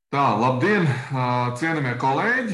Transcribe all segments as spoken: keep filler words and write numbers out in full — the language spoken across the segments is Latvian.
Tā, labdien, cienījamie kolēģi!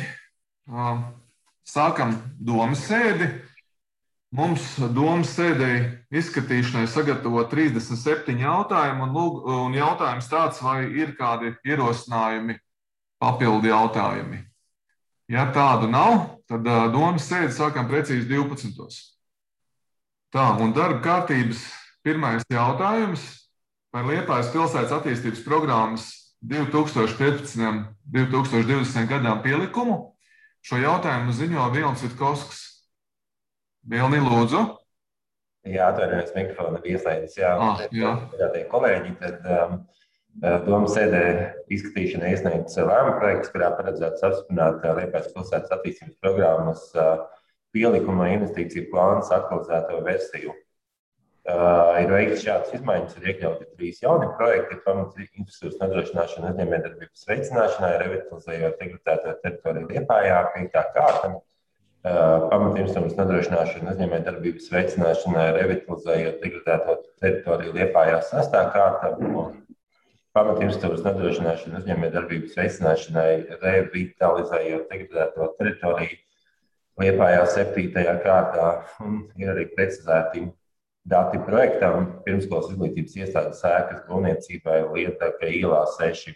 Sākam domas sēdi. Mums domas sēdei izskatīšanai sagatavo trīsdesmit septiņi jautājumi, un, un jautājums tāds, vai ir kādi ierosinājumi, papildu jautājumi. Ja tādu nav, tad domas sēdi sākam precīzi divpadsmitos. Tā, un darba kārtības pirmais jautājums par Liepājas pilsētas attīstības programmas divi tūkstoši piecpadsmitajam līdz divi tūkstoši divdesmitajam gadām pielikumu. Šo jautājumu ziņo Vilnis Vitkovskis. Vilni, lūdzu. Jā, atvainojos, mikrofona bija ieslēgts. Jā, ah, jā. jā kolēģi, tad um, domas sēdē izskatīšana iesniegts lēmuma projekts, kurā paredzēts apstiprināt Liepājas pilsētas attīstības programmas uh, pielikuma investīciju plānas aktualizēto versiju. Uh, ir veikts šādas izmaiņas, ir iekļauti trīs jauni projekti, pamats infrastruktūras nodrošināšana uzņēmējdarbības veicināšanai, revitalizējot integrēto teritoriju Liepājā, piektā kārta. Uh, pamata infrastruktūras nodrošināšana uzņēmējdarbības veicināšanai, revitalizējot integrēto teritoriju Liepājā, sestā kārta. Pamata infrastruktūras nodrošināšana uzņēmējdarbības veicināšanai, revitalizējot integrēto teritoriju Liepājā, septītajā kārtā. Un ir arī precizēti dati projektam pirmskolas izglītības iestādes ēkas būvniecībai Lietaka ielā seši.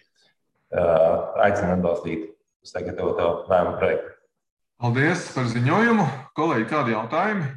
Aicinu atbalstīt sagatavoto lēmumu projektu. Paldies par ziņojumu. Kolēģi, kādi jautājumi?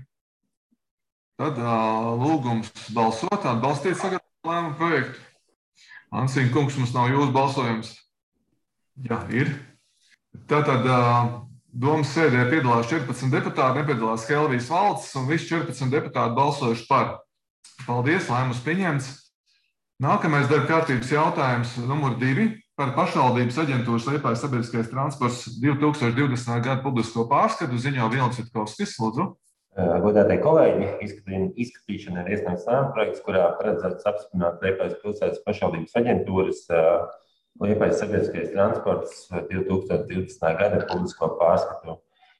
Tad lūgums balsot, atbalstīt sagatavoto lēmumu projektu. Ansīna kungs, mums nav jūsu balsojums. Jā, ir. Tātad domas sēdē piedalās četrpadsmit deputāti, nepiedalās Helvijas Valcis, un visi četrpadsmit deputāti balsojuši par. Paldies, lēmums pieņemts. Nākamais darba kārtības jautājums numur divi par pašvaldības aģentūras Liepājas sabiedriskais transports divi tūkstoši divdesmitā gada publisko pārskatu ziņo Vilnis Vitkovskis, lūdzu. Godātie kolēģi, izskatīšana ir iesniegts lēmuma projekts, kurā paredzēts apstiprināt Liepājas pilsētas pašvaldības aģentūras Liepājas sabiedriskais transports divi tūkstoši divdesmitā gada publisko pārskatu.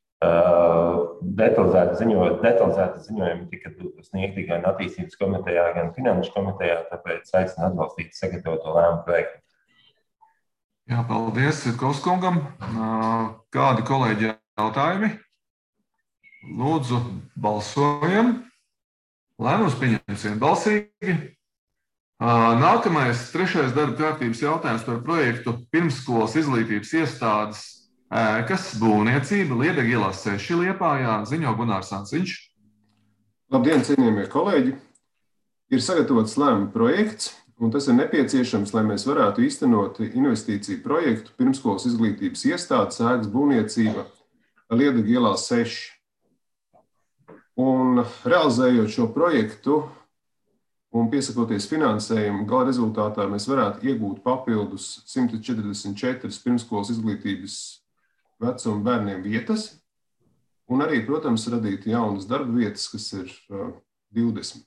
Detalizēti ziņojumi, detalizēti ziņojumi tika sniegti gan attīstības komitejā, gan finanšu komitejā, tāpēc aicinu atbalstīt sagatavoto lēmumu projektu. Jā, paldies Vitkovskungam. Kādi kolēģi jautājumi? Lūdzu, balsojam. Lēmums pieņemts vienbalsīgi. Nākamais, trešais darba kārtības jautājums par projektu pirmsskolas izglītības iestādes ēkas būvniecība Liedega ielā seši Liepājā, ziņo Gunārs Anciņš. Labdien, cienījamie kolēģi! Ir sagatavots lēmuma projekts, un tas ir nepieciešams, lai mēs varētu īstenot investīciju projektu pirmsskolas izglītības iestādes ēkas būvniecība Liedega ielā seši. Un realizējot šo projektu un piesakoties finansējumu, gala rezultātā mēs varētu iegūt papildus simt četrdesmit četras pirmskolas izglītības vecuma bērniem vietas, un arī, protams, radīt jaunas darba vietas, kas ir divdesmit.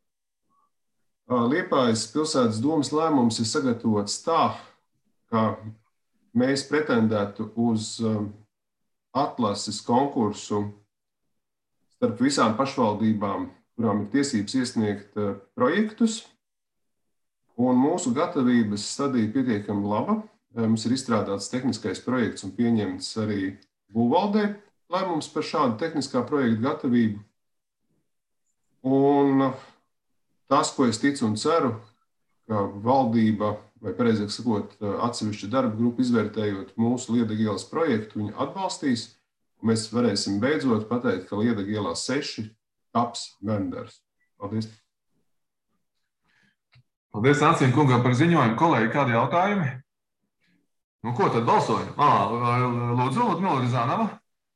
Liepājas pilsētas domas lēmums ir sagatavots tā, ka mēs pretendētu uz atlases konkursu starp visām pašvaldībām, kurām ir tiesības iesniegt projektus, un mūsu gatavības stadija pietiekami laba. Mums ir izstrādāts tehniskais projekts un pieņemts arī būvvaldē lēmums par šādu tehniskā projekta gatavību. Un tas, ko es ticu un ceru, ka valdība, vai pareizāk sakot, atsevišķa darba grupa izvērtējot mūsu Liedega ielas projektu, viņi atbalstīs, un mēs varēsim beidzot pateikt, ka Liedega ielā seši taps bērndārs. Paldies! Paldies Ancīm kungam par ziņojumu. Kolēģi, kādi jautājumi? Nu, ko tad balsojam? Lūdzu, Ludmila Rizānova.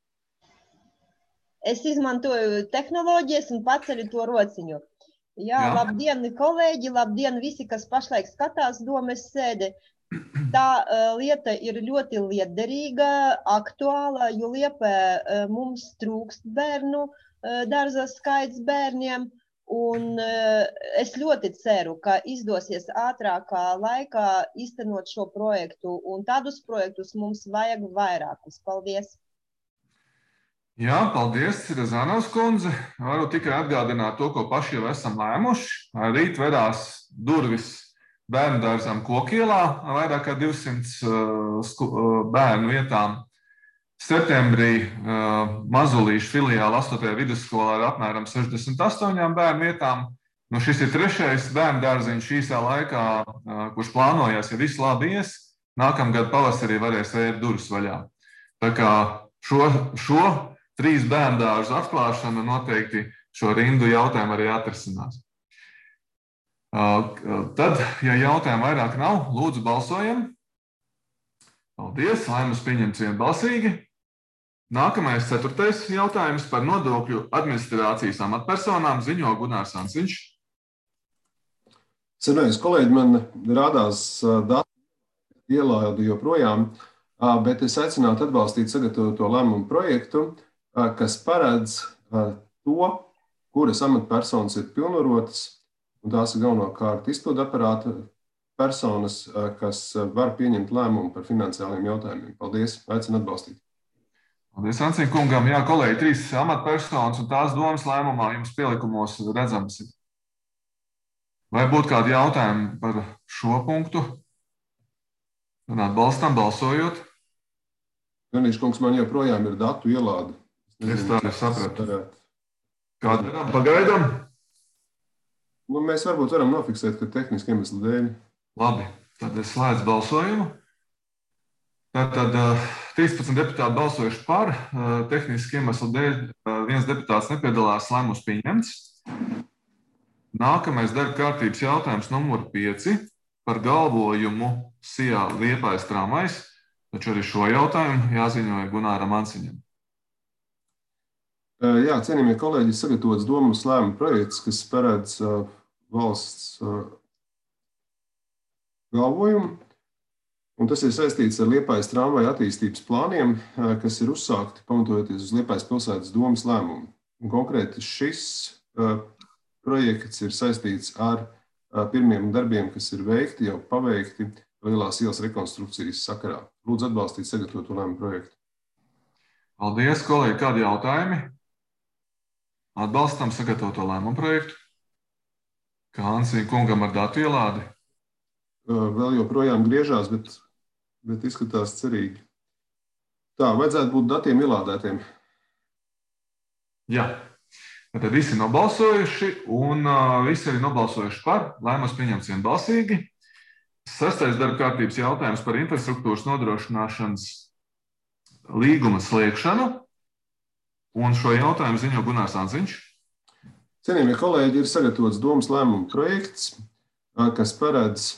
Es izmantoju tehnoloģijas un paceļu to rociņu. Jā, Jā. Labdien, kolēģi, labdien visi, kas pašlaik skatās domas sēdi. Tā uh, lieta ir ļoti liederīga, aktuāla, jo Liepā uh, mums trūkst bērnu, uh, dārza skaits bērniem. Un uh, es ļoti ceru, ka izdosies ātrākā laikā īstenot šo projektu, un tādus projektus mums vajag vairākus. Paldies! Jā, paldies, Razanovs kundze. Varu tikai atgādināt to, ko paši jau esam lēmuši. Rīt vedās durvis bērnu dārzam Kokielā, vairāk kā divsimt bērnu vietām. Septembrī Mazulīšu filiāla astotajā vidusskolā ar apmēram sešdesmit astoņām bērnu vietām. Nu, šis ir trešais bērnu dārziņš īsā laikā, kurš plānojās, ja viss labi ies, nākamgad pavasarī varēs vērt durvis vaļā. Tā kā šo, šo trīs bērnu dārzu atklāšana noteikti šo rindu jautājumu arī atrisinās. Tad, ja jautājumu vairāk nav, lūdzu balsojam. Paldies, lēmums pieņemts vienbalsīgi. Nākamais, ceturtais jautājums par nodokļu administrācijas amatpersonām ziņo Gunārs Ansiņš. Senais kolēģi, man rādās dati ielādi joprojām, bet es aicinātu atbalstīt sagatavoto lēmumu projektu, kas paredz to, kuras amatpersonas ir pilnvarotas, un tās ir galvenokārt izpildu aparāta personas, kas var pieņemt lēmumu par finansiāliem jautājumiem. Paldies, aicinu atbalstīt. Paldies, Ansiņ kungam. Jā, kolēģi, trīs amatpersonas un tās domas lēmumā jums pielikumos redzams. Vai būtu kādi jautājumi par šo punktu? Un atbalstam balsojot. Ganīši kungs, man joprojām ir datu ielāde. Es tā arī sapratu. Kā darām? Pagaidām? Nu, mēs varbūt varam nofiksēt, ka tehniski iemesli dēļ. Labi, tad es slēdzu balsojumu. Tātad trīspadsmit deputāti balsojuši par, tehniski iemeslu dēļ viens deputāts nepiedalās, lēmums pieņemts. Nākamais darba kārtības jautājums numur pieci par galvojumu Sijā Liepājas tramvajs, taču arī šo jautājumu jāziņoja Gunāram Ansiņam. Jā, cienījamie kolēģi, sagatavots domas lēmuma projekts, kas paredz valsts galvojumu. Un tas ir saistīts ar Liepājas tramvaja attīstības plāniem, kas ir uzsākti pamatojoties uz Liepājas pilsētas domas lēmumu. Un konkrēti šis projekts ir saistīts ar pirmiem darbiem, kas ir veikti, jau paveikti Lielās ielas rekonstrukcijas sakarā. Lūdzu atbalstīt sagatavoto lēmumu projektu. Paldies, kolēģi, kādi jautājumi? Atbalstam sagatavoto lēmumu projektu. Kā Ansiņ kungam ar datu ielādi? Vēl joprojām griežās, bet bet izskatās cerīgi. Tā, vajadzētu būt datiem ielādētiem. Jā, tad visi nobalsojuši un uh, visi arī nobalsojuši par. Lēmums pieņemts vienbalsīgi. Sestais darba kārtības jautājums par infrastruktūras nodrošināšanas līguma slēgšanu. Un šo jautājumu ziņo Gunārs Ansiņš. Cienījamie kolēģi, ir sagatavots domas lēmuma projekts, kas paredz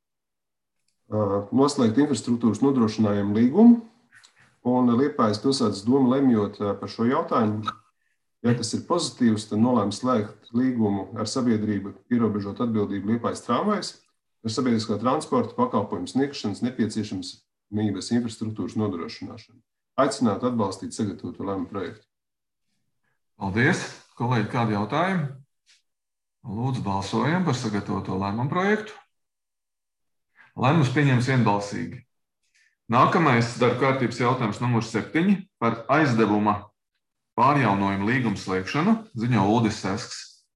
noslēgt infrastruktūras nodrošinājumu līgumu, un Liepājas pilsētas doma lemjot par šo jautājumu, ja tas ir pozitīvs, tad nolēma slēgt līgumu ar sabiedrību ierobežot atbildību Liepājas tramvajs ar sabiedriskā transporta pakalpojumu sniegšanas nepieciešamības infrastruktūras nodrošināšanu. Aicinātu atbalstīt sagatavoto lēmumu projektu. Paldies. Kolēģi, kādi jautājumi? Lūdzu, balsojam par sagatavoto lēmumu projektu. Lēmums pieņems vienbalsīgi. Nākamais darba kārtības jautājums numur septiņi par aizdevuma pārjaunojumu līgumu slēgšanu ziņo Uldis Sesks.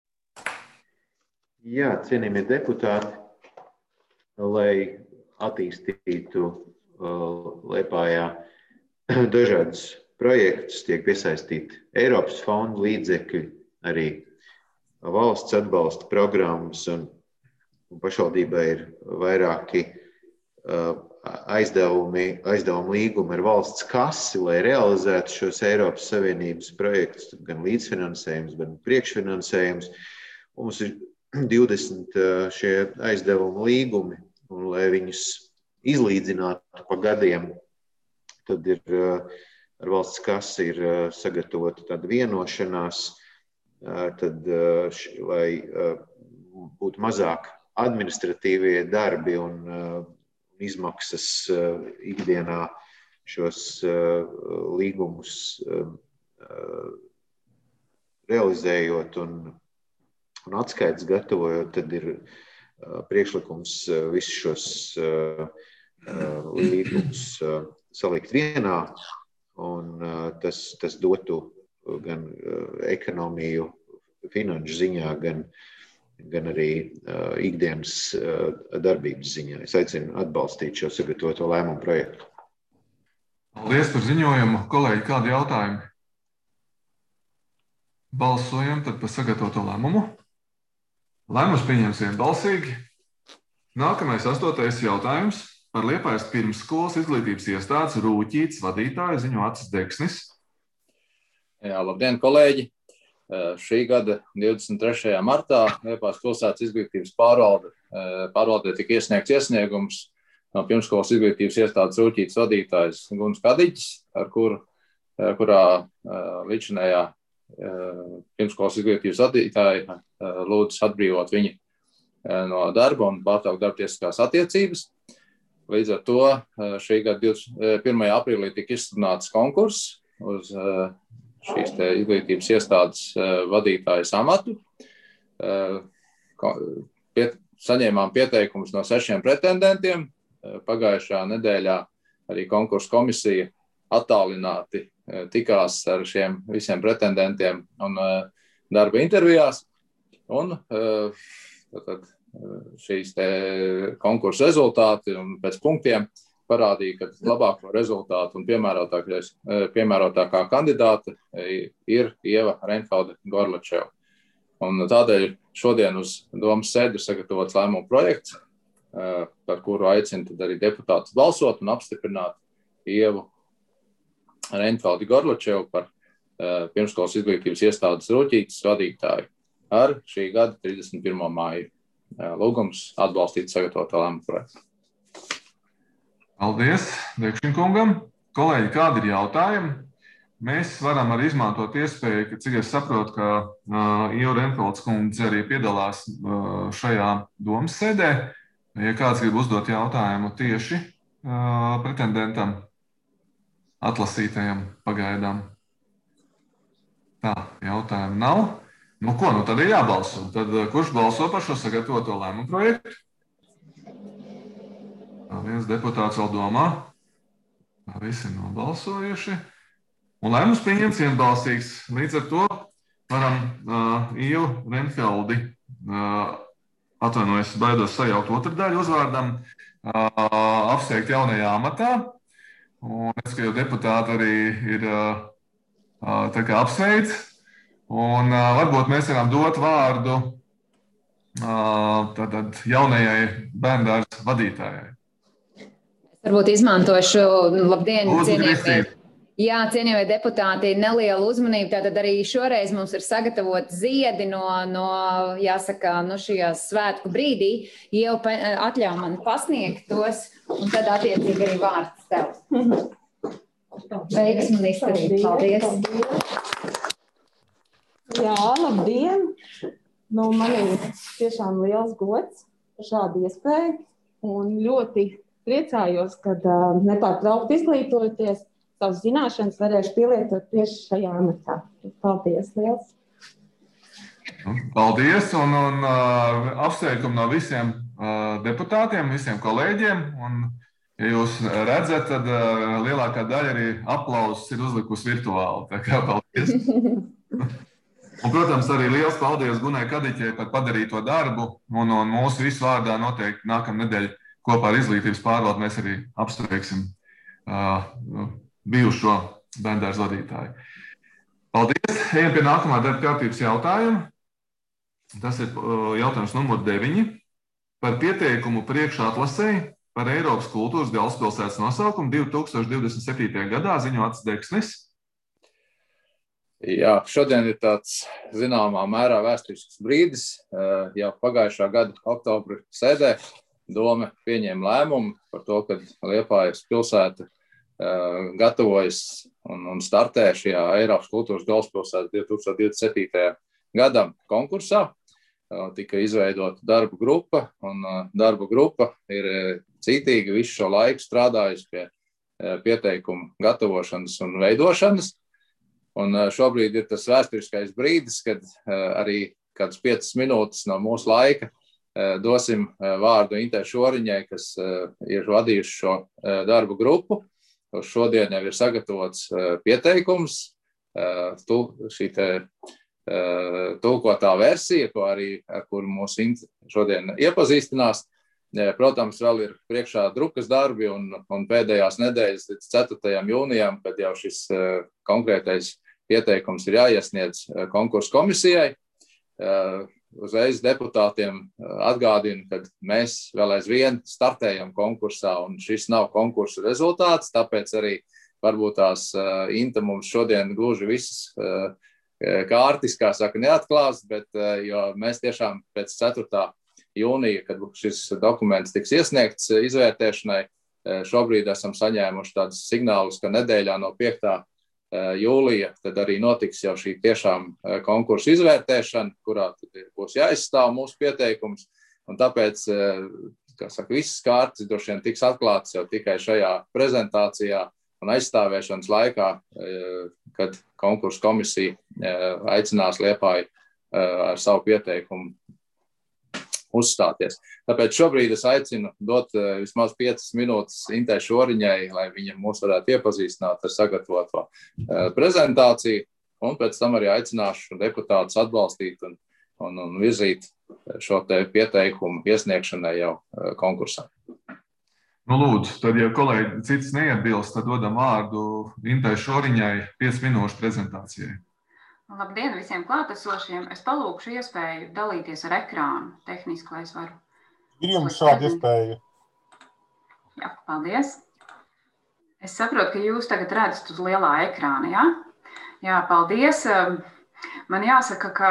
Jā, cienījamie deputāti, lai attīstītu uh, Liepājā dažādus projektus, tiek piesaistīti Eiropas fondu līdzekļi, arī valsts atbalsta programmas un pašvaldībai ir vairāki uh, aizdevumi, aizdevumi līgumi ar valsts kasi, lai realizētu šos Eiropas Savienības projektus, gan līdzfinansējums, gan priekšfinansējums. Mums ir divdesmit uh, šie aizdevumi līgumi, un lai viņus izlīdzinātu pa gadiem, tad ir uh, ar valsts kasi ir uh, sagatavota tāda vienošanās, uh, tad, uh, š, lai uh, būtu mazāk administratīvie darbi un uh, izmaksas uh, ikdienā šos uh, līgumus uh, realizējot un, un atskaites gatavojot, tad ir uh, priekšlikums uh, visus šos uh, uh, līgumus uh, salikt vienā, un uh, tas, tas dotu gan uh, ekonomiju finanšu ziņā, gan gan arī ikdienas darbības ziņā. Es aicinu atbalstīt šo sagatavoto lēmumu projektu. Paldies par ziņojumu. Kolēģi, kādi jautājumi? Balsojam tad par sagatavoto lēmumu. Lēmums pieņems vienbalsīgi. Nākamais astotais jautājums par Liepājas pirmsskolas izglītības iestādes Rūķītes vadītāju ziņo Acis Deksnis. Jā, labdien, kolēģi! Šī gada divdesmit trešajā martā Liepājas pilsētas izglītības pārvalde, pārvaldē tika iesniegts iesniegums no pirmsskolas izglītības iestādes Rūķītes vadītājs Guns Kadiķis, ar kuru, kurā līdzinējā pirmsskolas izglītības vadītāja lūdz atbrīvot viņu no darba un pārtraukt darbtiesiskās attiecības. Līdz ar to šī gada pirmajā aprīlī tika izsludināts konkurss uz šīs te izglītības iestādes vadītājas amatu. Piet, saņēmām pieteikumus no sešiem pretendentiem. Pagājušā nedēļā arī konkursu komisija attālināti tikās ar šiem visiem pretendentiem un darba intervijās. Un tad šīs te konkursu rezultāti un pēc punktiem parādīja, ka labāko rezultātu un piemērotākā kandidāte ir Ieva Reinfelde Gorlačeva. Un tādēļ šodien uz domas sēdi ir sagatavots lēmumu projekts, par kuru aicinu tad arī deputātus balsot un apstiprināt Ievu Reinfeldi Gorlačevu par pirmsskolas izglītības iestādes Rūķītes vadītāju ar šī gada trīsdesmit pirmo māju. Lūgums atbalstīt sagatavoto lēmumu projektu. Paldies Dekšņa kungam. Kolēģi, kādi ir jautājumi? Mēs varam arī izmantot iespēju, ka, cik es saprotu, ka uh, Ieva Reinfeldes kundze arī piedalās uh, šajā domas sēdē. Ja kāds grib uzdot jautājumu tieši uh, pretendentam, atlasītajam pagaidām. Tā, jautājumu nav. Nu ko, nu tad ir jābalso. Tad uh, kurš balso par šo sagatavoto lēmumu projektu? Tā, viens deputāts vēl domā. Tā, visi ir nobalsojuši. Un lēmums pieņemts vienbalsīgs. Līdz ar to varam uh, Ievu Reinfeldi uh, atvainojos, baidos sajaukt otru daļu uzvārdam, uh, apsveikt jaunajā amatā. Un es, ka jau deputāti arī ir uh, tā kā apsveic. Un uh, varbūt mēs varam dot vārdu uh, tātad jaunajai bērndārza vadītājai. Varbūt izmantošu, labdien, Lūdzu, cienījamie. Kristīna. Jā, cienījamie deputāti, nelielu uzmanību. Tātad arī šoreiz mums ir sagatavot ziedi no, no jāsaka, no šajās svētku brīdī. Jau atļauj man pasniegt tos, un tad attiecīgi arī vārds tev. Veiksmi un izturību. Paldies. Jā, labdien. Nu, man ir tiešām liels gods par šādu iespēju. Un ļoti priecājos, kad uh, nepārtraukt izglītoties. Savas zināšanas varēšu pielietot tieši šajā amatā. Paldies, liels! Paldies un, un uh, apsveikumu no visiem uh, deputātiem, visiem kolēģiem. Un, ja jūs redzat, tad uh, lielākā daļa arī aplausus ir uzlikusi virtuāli. Tā kā paldies! Un, protams, arī liels paldies Gunai Kadiķei par padarīto darbu. Un, un mūsu visu vārdā noteikti nākamā nedēļa kopā ar izglītības pārvaldi mēs arī apsveiksim uh, bijušo bērndārza vadītāju. Paldies! Ejam pie nākamā darba kārtības jautājuma. Tas ir jautājums numur deviņi par pieteikumu priekšatlasei par Eiropas kultūras galvaspilsētas nosaukumu divi tūkstoši divdesmit septītajā gadā ziņo Acis Deksnis. Jā, šodien ir tāds zināmā mērā vēsturisks brīdis. Jau pagājušā gada oktobra sēdē doma pieņēma lēmumu par to, ka Liepājas pilsēta gatavojas un, un startē šajā Eiropas kultūras galvaspilsētas divi tūkstoši divdesmit septītajā gadam konkursā. Tika izveidota darba grupa, un darba grupa ir cītīgi visu šo laiku strādājusi pie pieteikumu gatavošanas un veidošanas. Un šobrīd ir tas vēsturiskais brīdis, kad arī kādas piecas minūtes no mūsu laika dosim vārdu Intei Šoriņai, kas ir vadījuši šo darbu grupu. Šodien jau ir sagatavots pieteikums. Šī te tulkotā versija, ko arī, ar kuru mūs šodien iepazīstinās. Protams, vēl ir priekšā drukas darbi un, un pēdējās nedēļas līdz ceturtajam jūnijam, kad jau šis konkrētais pieteikums ir jāiesniedz konkursu komisijai. Uzreiz deputātiem atgādinu, ka mēs vēl aizvien startējam konkursā, un šis nav konkursu rezultāts, tāpēc arī varbūt tās Inta mums šodien gluži visas kārtis, kā saka, neatklās, bet jo mēs tiešām pēc ceturtā jūnija, kad šis dokuments tiks iesniegts izvērtēšanai, šobrīd esam saņēmuši tādus signālus, ka nedēļā no piektā jūlija tad arī notiks jau šī tiešām konkursu izvērtēšana, kurā tad būs jāizstāv mūsu pieteikums, un tāpēc, kā saka, visas kārtas droši vien tiks atklātas jau tikai šajā prezentācijā un aizstāvēšanas laikā, kad konkursu komisija aicinās Liepāju ar savu pieteikumu uzstāties. Tāpēc šobrīd es aicinu dot vismaz piecas minūtes Intai Šoriņai, lai viņa mūs varētu iepazīstināt ar sagatavoto prezentāciju, un pēc tam arī aicināšu deputātus atbalstīt un, un, un virzīt šo te pieteikumu iesniegšanai jau konkursā. Nu, lūdzu, tad, ja kolēģi cits neiebilst, tad dodam vārdu Intai Šoriņai piecas minūšu prezentācijai. Labdien visiem klātesošiem. Es palūkšu iespēju dalīties ar ekrānu tehniski, lai es varu. Ir jums šāda iespēja? Jā, paldies. Es saprotu, ka jūs tagad redzat uz lielā ekrāna, jā? Jā, paldies. Man jāsaka, ka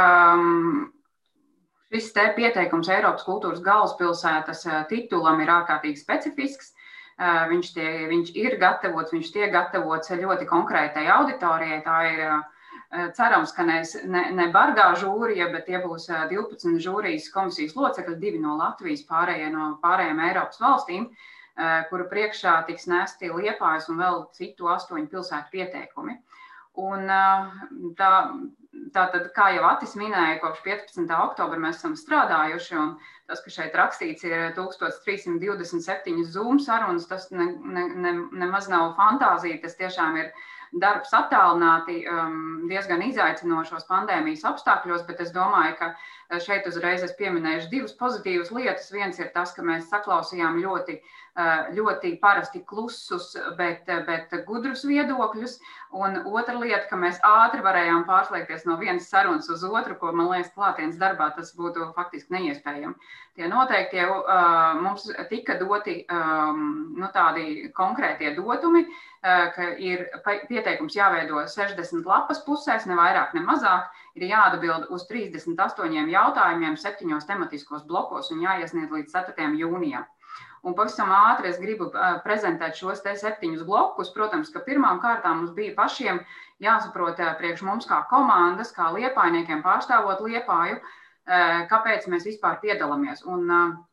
šis te pieteikums Eiropas kultūras galvaspilsētas titulam ir ārkārtīgi specifisks. Viņš, tie, viņš ir gatavots, viņš tiek gatavots ļoti konkrētai auditorijai. Tā ir cerams, ka ne, ne bargā žūrija, bet tie būs divpadsmit žūrijas komisijas locekļi, divi no Latvijas, pārējie no pārējiem Eiropas valstīm, kuru priekšā tiks nesti Liepājas un vēl citu astoņu pilsētu pieteikumi. Un tā, tā tad, kā jau Atis minēja, kopš piecpadsmitā oktobra mēs esam strādājuši, un tas, ka šeit rakstīts ir tūkstoš trīs simti divdesmit septiņi Zoom sarunas, tas ne, ne, ne, nemaz nav fantāzija, tas tiešām ir darbs attālināti um, diezgan izaicinošos pandēmijas apstākļos, bet es domāju, ka šeit uzreiz es pieminēšu divas pozitīvas lietas. Viens ir tas, ka mēs saklausījām ļoti, ļoti parasti klusus, bet, bet gudrus viedokļus, un otra lieta, ka mēs ātri varējām pārslēgties no vienas sarunas uz otru, ko, man liekas, klātienes darbā tas būtu faktiski neiespējami. Tie noteikti jau uh, mums tika doti um, nu, tādi konkrētie dotumi, uh, ka ir pieteikums jāveido sešdesmit lapas pusēs, ne vairāk, ne mazāk, ir jāatbild uz trīsdesmit astoņiem jautājumiem, septiņos tematiskos blokos un jāiesniedz līdz ceturtajam jūnijam. Un pavisam ātri es gribu uh, prezentēt šos te septiņus blokus. Protams, ka pirmām kārtām mums bija pašiem jāsaprot uh, priekš mums kā komandas, kā liepājniekiem pārstāvot Liepāju, kāpēc mēs vispār piedalāmies. Un,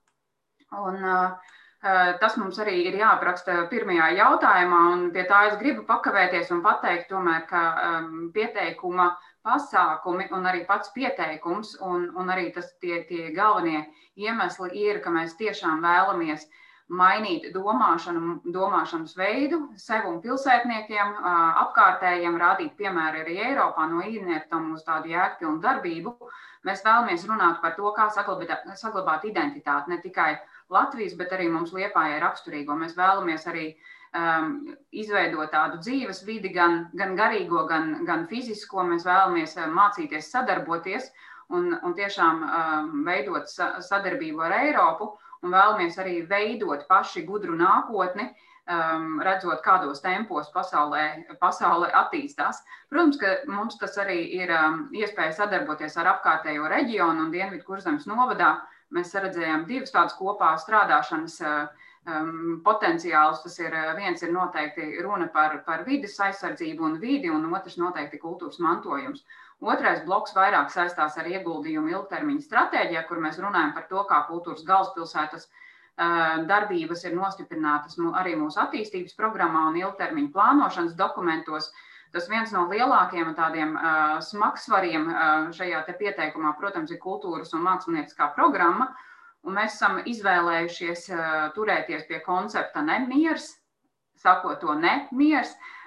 un tas mums arī ir jāapraksta pirmajā jautājumā, un pie tā es gribu pakavēties un pateikt tomēr, ka pieteikuma pasākumi un arī pats pieteikums un, un arī tas tie, tie galvenie iemesli ir, ka mēs tiešām vēlamies mainīt domāšanu, domāšanas veidu sev un pilsētniekiem, apkārtējiem, rādīt piemēri arī Eiropā no ienietam uz tādu jēgpilnu darbību. Mēs vēlamies runāt par to, kā saglabāt, saglabāt identitāti ne tikai Latvijas, bet arī mums Liepājai raksturīgo. Mēs vēlamies arī um, izveidot tādu dzīves vidi, gan, gan garīgo, gan, gan fizisko. Mēs vēlamies mācīties sadarboties un, un tiešām um, veidot sa sadarbību ar Eiropu. Un vēlamies arī veidot paši gudru nākotni, um, redzot, kādos tempos pasaulē, pasaulē attīstās. Protams, ka mums tas arī ir um, iespēja sadarboties ar apkārtējo reģionu un Dienvidu Kurzemes novadā. Mēs saredzējām divas tādas kopā strādāšanas um, potenciālus. Tas ir viens ir noteikti runa par, par vides aizsardzību un vidi, un otrs noteikti kultūras mantojums. Otrais bloks vairāk saistās ar ieguldījumu ilgtermiņa stratēģijā, kur mēs runājam par to, kā kultūras galvaspilsētas darbības ir nostiprinātas arī mūsu attīstības programmā un ilgtermiņa plānošanas dokumentos. Tas viens no lielākiem tādiem smagsvariem šajā te pieteikumā, protams, ir kultūras un mākslinieckā programma, un mēs esam izvēlējušies turēties pie koncepta nemiers, sakot to nemiers,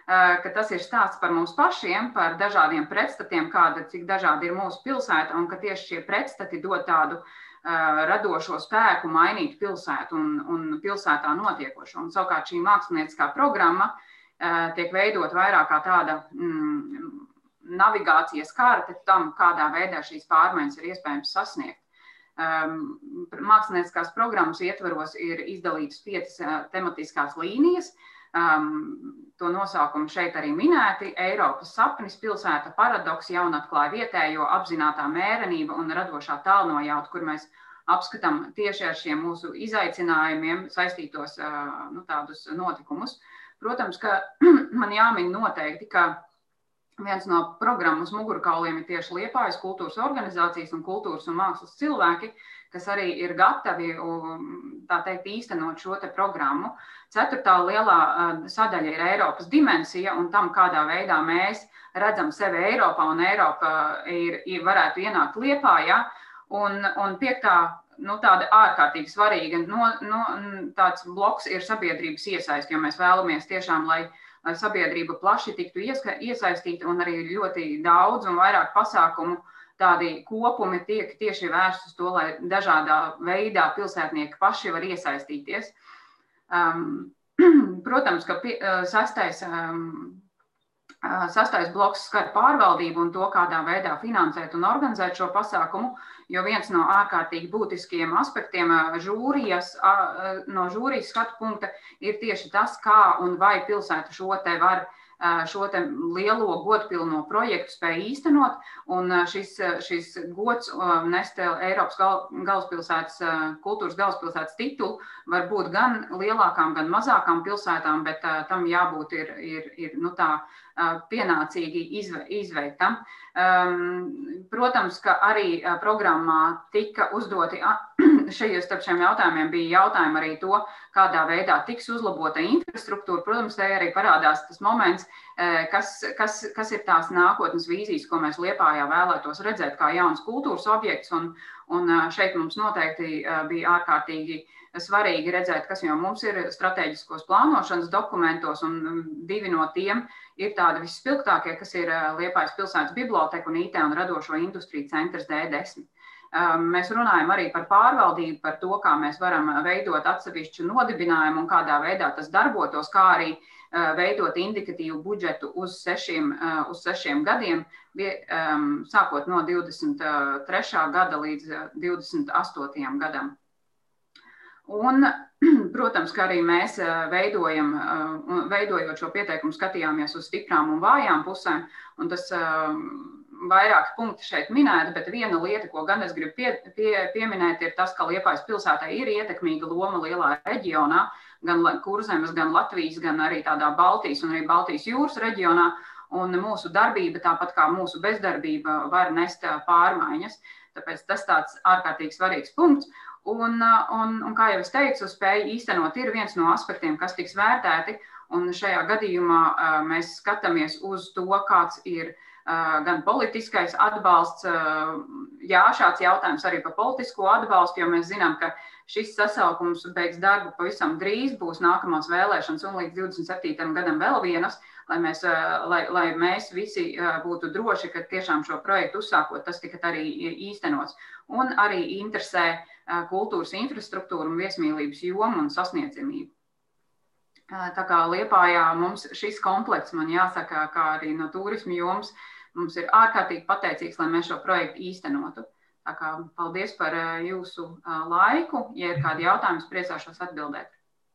ka tas ir stāsts par mums pašiem, par dažādiem pretstatiem, kāda, cik dažādi ir mūsu pilsēta, un ka tieši šie pretstati dod tādu uh, radošo spēku mainīt pilsētu un, un pilsētā notiekošo. Un savukārt šī mākslinieckā programma uh, tiek veidot vairāk kā tāda mm, navigācijas karte tam, kādā veidā šīs pārmaiņas ir iespējams sasniegt. Um, mākslinieckās programmas ietvaros ir izdalītas piecas uh, tematiskās līnijas. Um, to nosaukumu šeit arī minēti - Eiropas sapnis, pilsēta paradoks, jaunatklāja vietējo, apzinātā mērenība un radošā tālnojauta, kur mēs apskatām tieši ar šiem mūsu izaicinājumiem saistītos uh, nu, tādus notikumus. Protams, ka man jāmin noteikti, ka viens no programmas mugurkauliem ir tieši Liepājas kultūras organizācijas un kultūras un mākslas cilvēki, kas arī ir gatavi, tā teikt, īstenot šo te programmu. Ceturtā lielā sadaļa ir Eiropas dimensija un tam, kādā veidā mēs redzam sevi Eiropā un Eiropa ir, ir varētu ienākt Liepājā. Un, un piektā, nu, tāda ārkārtīgi svarīga, no, no, tāds bloks ir sabiedrības iesaist, jo mēs vēlamies tiešām, lai lai sabiedrība plaši tiktu iesaistīta un arī ļoti daudz un vairāk pasākumu tādi kopumi tiek tieši vērsts uz to, lai dažādā veidā pilsētnieki paši var iesaistīties. Um, protams, ka pie, sastais, um, sastais bloks skar pārvaldību un to, kādā veidā finansēt un organizēt šo pasākumu, jo viens no ārkārtīgi būtiskiem aspektiem žūrijas, no žūrijas skatu punkta ir tieši tas, kā un vai pilsēta šo te var šo te lielo godpilno projektu spēj īstenot, un šis, šis gods nest Eiropas gal, galvaspilsētas, kultūras galvaspilsētas titulu var būt gan lielākām, gan mazākām pilsētām, bet tam jābūt ir, ir, ir nu tā, pienācīgi izve, izveiktam. Protams, ka arī programmā tika uzdoti, šajos starp šiem jautājumiem bija jautājumi arī to, kādā veidā tiks uzlabota infrastruktūra. Protams, te arī parādās tas moments, kas, kas, kas ir tās nākotnes vīzijas, ko mēs Liepājā vēlētos redzēt kā jauns kultūras objekts, un, un šeit mums noteikti bija ārkārtīgi svarīgi redzēt, kas jau mums ir strateģiskos plānošanas dokumentos, un divi no tiem ir tādi visspilgtākie, kas ir Liepājas pilsētas biblioteka un I T un radošo industriju centrs D desmit. Mēs runājam arī par pārvaldību, par to, kā mēs varam veidot atsevišķu nodibinājumu un kādā veidā tas darbotos, kā arī veidot indikatīvu budžetu uz sešiem, uz sešiem gadiem, sākot no divdesmit trešā gada līdz divdesmit astotajam gadam. Un, protams, ka arī mēs veidojam, veidojot šo pieteikumu skatījāmies uz stiprām un vājām pusēm, un tas vairāki punkti šeit minēti, bet viena lieta, ko gan es gribu pie, pie, pieminēt, ir tas, ka Liepājas pilsētai ir ietekmīga loma lielā reģionā, gan Kurzemes, gan Latvijas, gan arī tādā Baltijas un arī Baltijas jūras reģionā, un mūsu darbība, tāpat kā mūsu bezdarbība, var nest pārmaiņas, tāpēc tas tāds ārkārtīgi svarīgs punkts. Un, un, un kā jau es teicu, spēja īstenot ir viens no aspektiem, kas tiks vērtēti, un šajā gadījumā mēs skatāmies uz to, kāds ir gan politiskais atbalsts, jā, šāds jautājums arī par politisko atbalstu, jo mēs zinām, ka šis sasaukums beigs darbu pavisam drīz, būs nākamās vēlēšanas un līdz divdesmit septītajam gadam vēl vienas, lai mēs, lai, lai mēs visi būtu droši, ka tiešām šo projektu uzsākot, tas tika arī īstenots. Un arī interesē kultūras infrastruktūru un viesmīlības jomu un sasniedzamību. Tā kā Liepājā mums šis komplekts, man jāsaka, kā arī no turismu jomas, mums ir ārkārtīgi pateicīgs, lai mēs šo projektu īstenotu. Tā kā paldies par jūsu laiku. Ja ir kādi jautājumi, priecāšos atbildēt.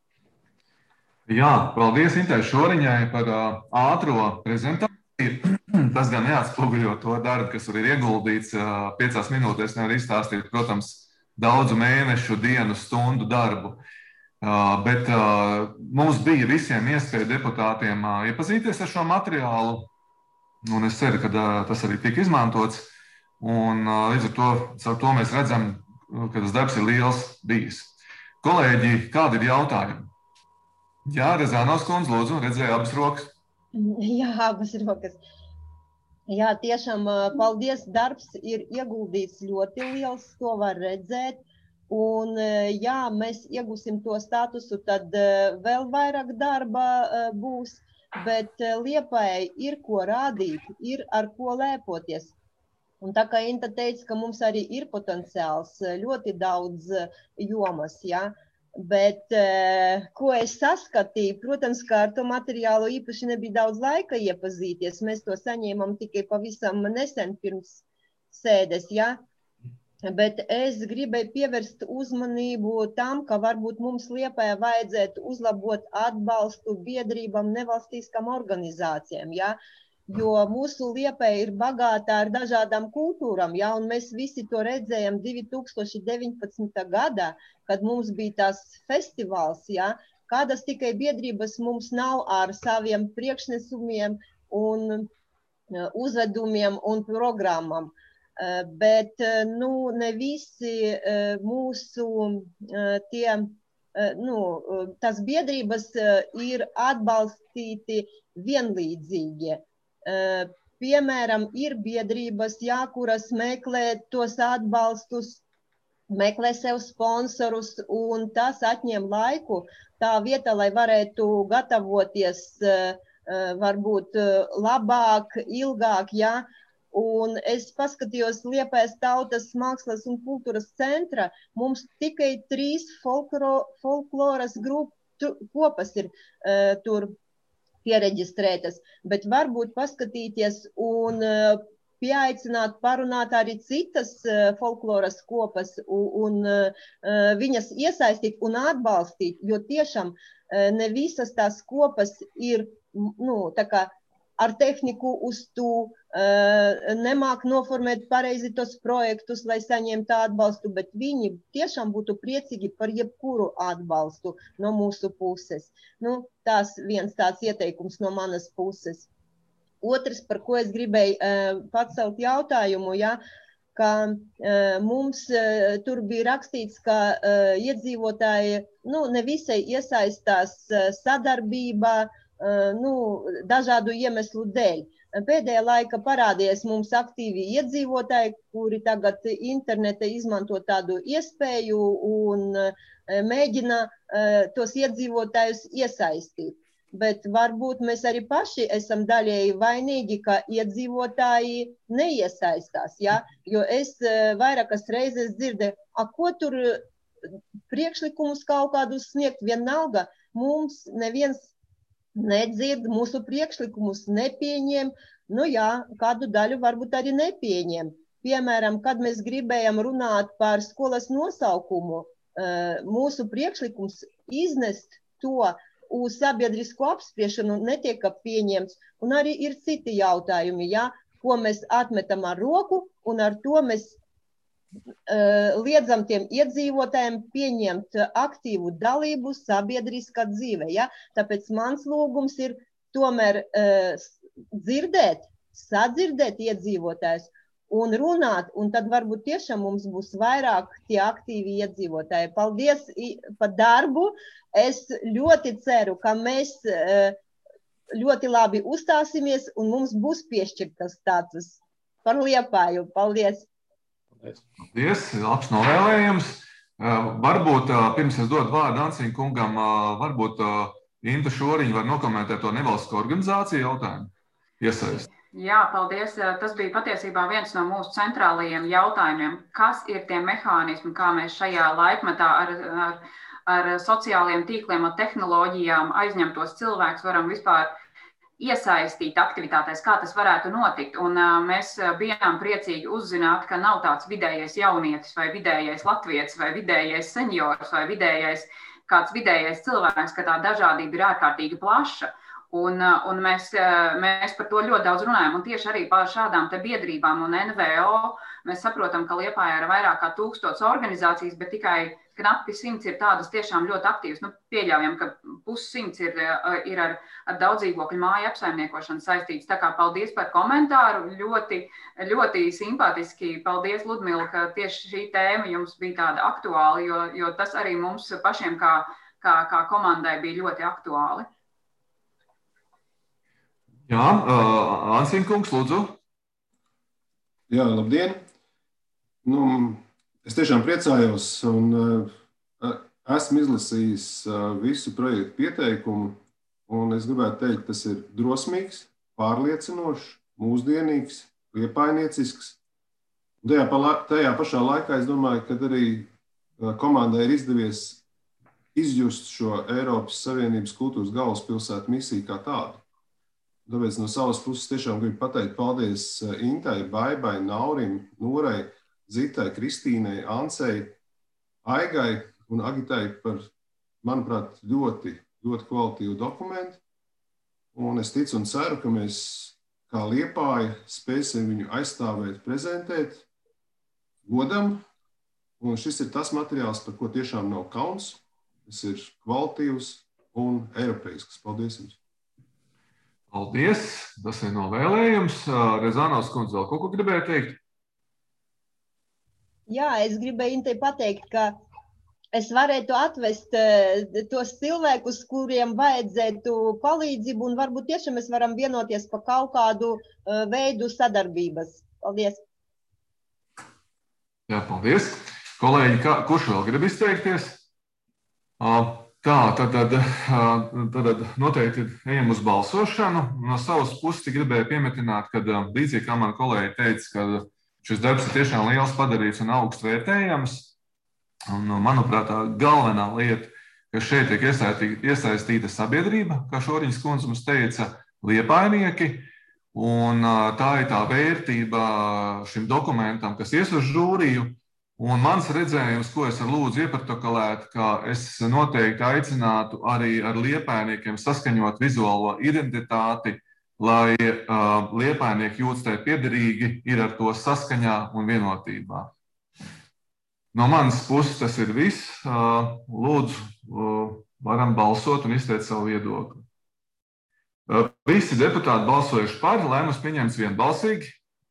Jā, paldies Intei Šoriņai par ātro prezentāciju. Tas gan neatspoguļo to darbu, kas tur ir ieguldīts. Piecās minūtēs nevar izstāstīt, protams, daudzu mēnešu, dienu, stundu darbu. Bet mums bija visiem iespēja deputātiem iepazīties ar šo materiālu, un es ceru, ka tas arī tika izmantots. Un līdz ar to, ar to mēs redzam, ka tas darbs ir liels bijis. Kolēģi, kādi ir jautājumi? Jā, Rezānovs kundze, lūdzu, redzēju abas rokas. Jā, abas rokas. Jā, tiešām paldies, darbs ir ieguldīts ļoti liels, to var redzēt. Un, jā, mēs iegūsim to statusu, tad vēl vairāk darba būs. bet Liepājai ir ko rādīt, ir ar ko lēpoties. Un tā kā Inta teica, ka mums arī ir potenciāls ļoti daudz jomas, ja? Bet ko es saskatīju, protams, ka ar to materiālu īpaši nebija daudz laika iepazīties. Mēs to saņēmām tikai pavisam nesen pirms sēdes, ja? Bet es gribēju pievērst uzmanību tam, ka varbūt mums Liepājā vajadzētu uzlabot atbalstu biedrībām, nevalstiskām organizācijām, ja? Jo mūsu Liepāja ir bagātā ar dažādām kultūram, ja? Un mēs visi to redzējām divi tūkstoši deviņpadsmitā gadā, kad mums bija tās festivāls, ja? Kādas tikai biedrības mums nav ar saviem priekšnesumiem un uzvedumiem un programmām. Bet nu, ne visi mūsu tie, nu, tās biedrības ir atbalstīti vienlīdzīgi. Piemēram, ir biedrības, jā, kuras meklē tos atbalstus, meklē sev sponsorus, un tas atņem laiku tā vieta, lai varētu gatavoties varbūt labāk, ilgāk, jā. Un es paskatījos Liepājas tautas mākslas un kultūras centra, mums tikai trīs folkloro, folkloras grupu kopas ir uh, tur piereģistrētas, bet varbūt paskatīties un uh, pieaicināt, parunāt arī citas uh, folkloras kopas un, un uh, viņas iesaistīt un atbalstīt, jo tiešām uh, ne visas tās kopas ir, nu, tā kā ar tehniku uz to uh, nemāk noformēt pareizi tos projektus, lai saņemtu atbalstu, bet viņi tiešām būtu priecīgi par jebkuru atbalstu no mūsu puses. Nu, tās viens tāds ieteikums no manas puses. Otrs, par ko es gribēju uh, pacelt jautājumu, ja, ka uh, mums uh, tur bija rakstīts, ka uh, iedzīvotāji nu, ne visai iesaistās uh, sadarbībā, nu, dažādu iemeslu dēļ. Pēdējā laika parādījās mums aktīvi iedzīvotāji, kuri tagad interneta izmanto tādu iespēju un mēģina tos iedzīvotājus iesaistīt. Bet varbūt mēs arī paši esam daļēji vainīgi, ka iedzīvotāji neiesaistās, ja? Jo es vairākas reizes dzirdēju, a, ko tur priekšlikumus kaut kādus sniegt, vienalga mums neviens nedzird, mūsu priekšlikumus nepieņem, nu jā, kādu daļu varbūt arī nepieņem. Piemēram, kad mēs gribējam runāt par skolas nosaukumu, mūsu priekšlikums iznest to uz sabiedrisko apspriešanu netiek pieņemts, un arī ir citi jautājumi, ja, ko mēs atmetam ar roku, un ar to mēs liedzam tiem iedzīvotājiem pieņemt aktīvu dalību sabiedriskā dzīvē. Ja? Tāpēc mans lūgums ir tomēr uh, dzirdēt, sadzirdēt iedzīvotājus un runāt, un tad varbūt tiešām mums būs vairāk tie aktīvi iedzīvotāji. Paldies par darbu. Es ļoti ceru, ka mēs uh, ļoti labi uzstāsimies un mums būs piešķirtas status par Liepāju. Paldies! Paldies, labs novēlējums. Varbūt pirms es dodu vārdu Ansīņa kungam, varbūt Inta Šoriņa var nokomentēt to nevalstisko organizāciju jautājumu. Iesaist. Jā, paldies. Tas bija patiesībā viens no mūsu centrālajiem jautājumiem. Kas ir tie mehānismi, kā mēs šajā laikmetā ar, ar, ar sociālajiem tīkliem un tehnoloģijām aizņemtos cilvēkus varam vispār iesaistīt aktivitātēs, kā tas varētu notikt. Un uh, mēs bijām priecīgi uzzināt, ka nav tāds vidējais jaunietis vai vidējais latvietis vai vidējais seniors vai vidējais kāds vidējais cilvēks, ka tā dažādība ir ārkārtīgi plaša. Un, uh, un mēs, uh, mēs par to ļoti daudz runājam. Un tieši arī par šādām te biedrībām un N V O mēs saprotam, ka Liepājā ir vairāk kā tūkstots organizācijas, bet tikai knapi simts ir tādas tiešām ļoti aktīvas. Nu, pieļaujam, ka pussimts ir, ir ar, ar daudzdzīvokļu māju apsaimniekošanu saistīts. Tā kā paldies par komentāru, ļoti, ļoti simpātiski. Paldies, Ludmila, ka tieši šī tēma jums bija tāda aktuāla, jo, jo tas arī mums pašiem kā, kā, kā komandai bija ļoti aktuāli. Jā, uh, Ansīņa kungs, lūdzu. Jā, labdien. Nu, es tiešām priecājos un uh, esmu izlasījis uh, visu projektu pieteikumu Un es gribētu teikt, tas ir drosmīgs, pārliecinošs, mūsdienīgs, liepainiecisks. Tajā, tajā pašā laikā es domāju, ka arī komandai ir izdevies izjust šo Eiropas Savienības kultūras galvaspilsētu misiju kā tādu. Tāpēc no savas puses tiešām gribu pateikt paldies Intai, Baibai, Naurim, Norai, Zitai, Kristīnai, Ansei, Aigai un Agitai par, manuprāt, ļoti, ļoti kvalitīvu dokumentu. Un es ticu un ceru, ka mēs kā Liepāja spēsim viņu aizstāvēt, prezentēt godam. Un šis ir tas materiāls, par ko tiešām nav kauns. Tas ir kvalitīvs un eiropeisks. Paldies jums! Paldies! Tas ir novēlējums. Rezanovs kundze vēl kaut ko gribēja teikt? Jā, es gribēju Intai pateikt, ka es varētu atvest tos cilvēkus, kuriem vajadzētu palīdzību, un varbūt tiešām mēs varam vienoties par kaut kādu veidu sadarbības. Paldies! Jā, paldies! Kolēģi, kā, kurš vēl grib izteikties? Tā, tad, tad, tad noteikti ejam uz balsošanu. No savas puses gribēju piemetināt, ka līdzīgi kā man kolēģi teica, ka šis darbs ir tiešām liels padarīts un augstu vērtējams. Un, manuprāt, tā galvenā lieta, ka šeit tiek iesaistīta sabiedrība, kā Šoriņas kundze mums teica, liepainieki. Un tā ir tā vērtība šim dokumentam, kas ies uz žūriju. Un mans redzējums, ko es lūdzu ieprotokolēt, ka es noteikti aicinātu arī ar liepainiekiem saskaņot vizuālo identitāti, lai uh, liepainieki jūtas tai piederīgi, ir ar to saskaņā un vienotībā. No manas puses tas ir viss. Uh, lūdzu, uh, varam balsot un izteikt savu viedokli. Uh, visi deputāti balsojuši par, lēmums pieņemts vienbalsīgi.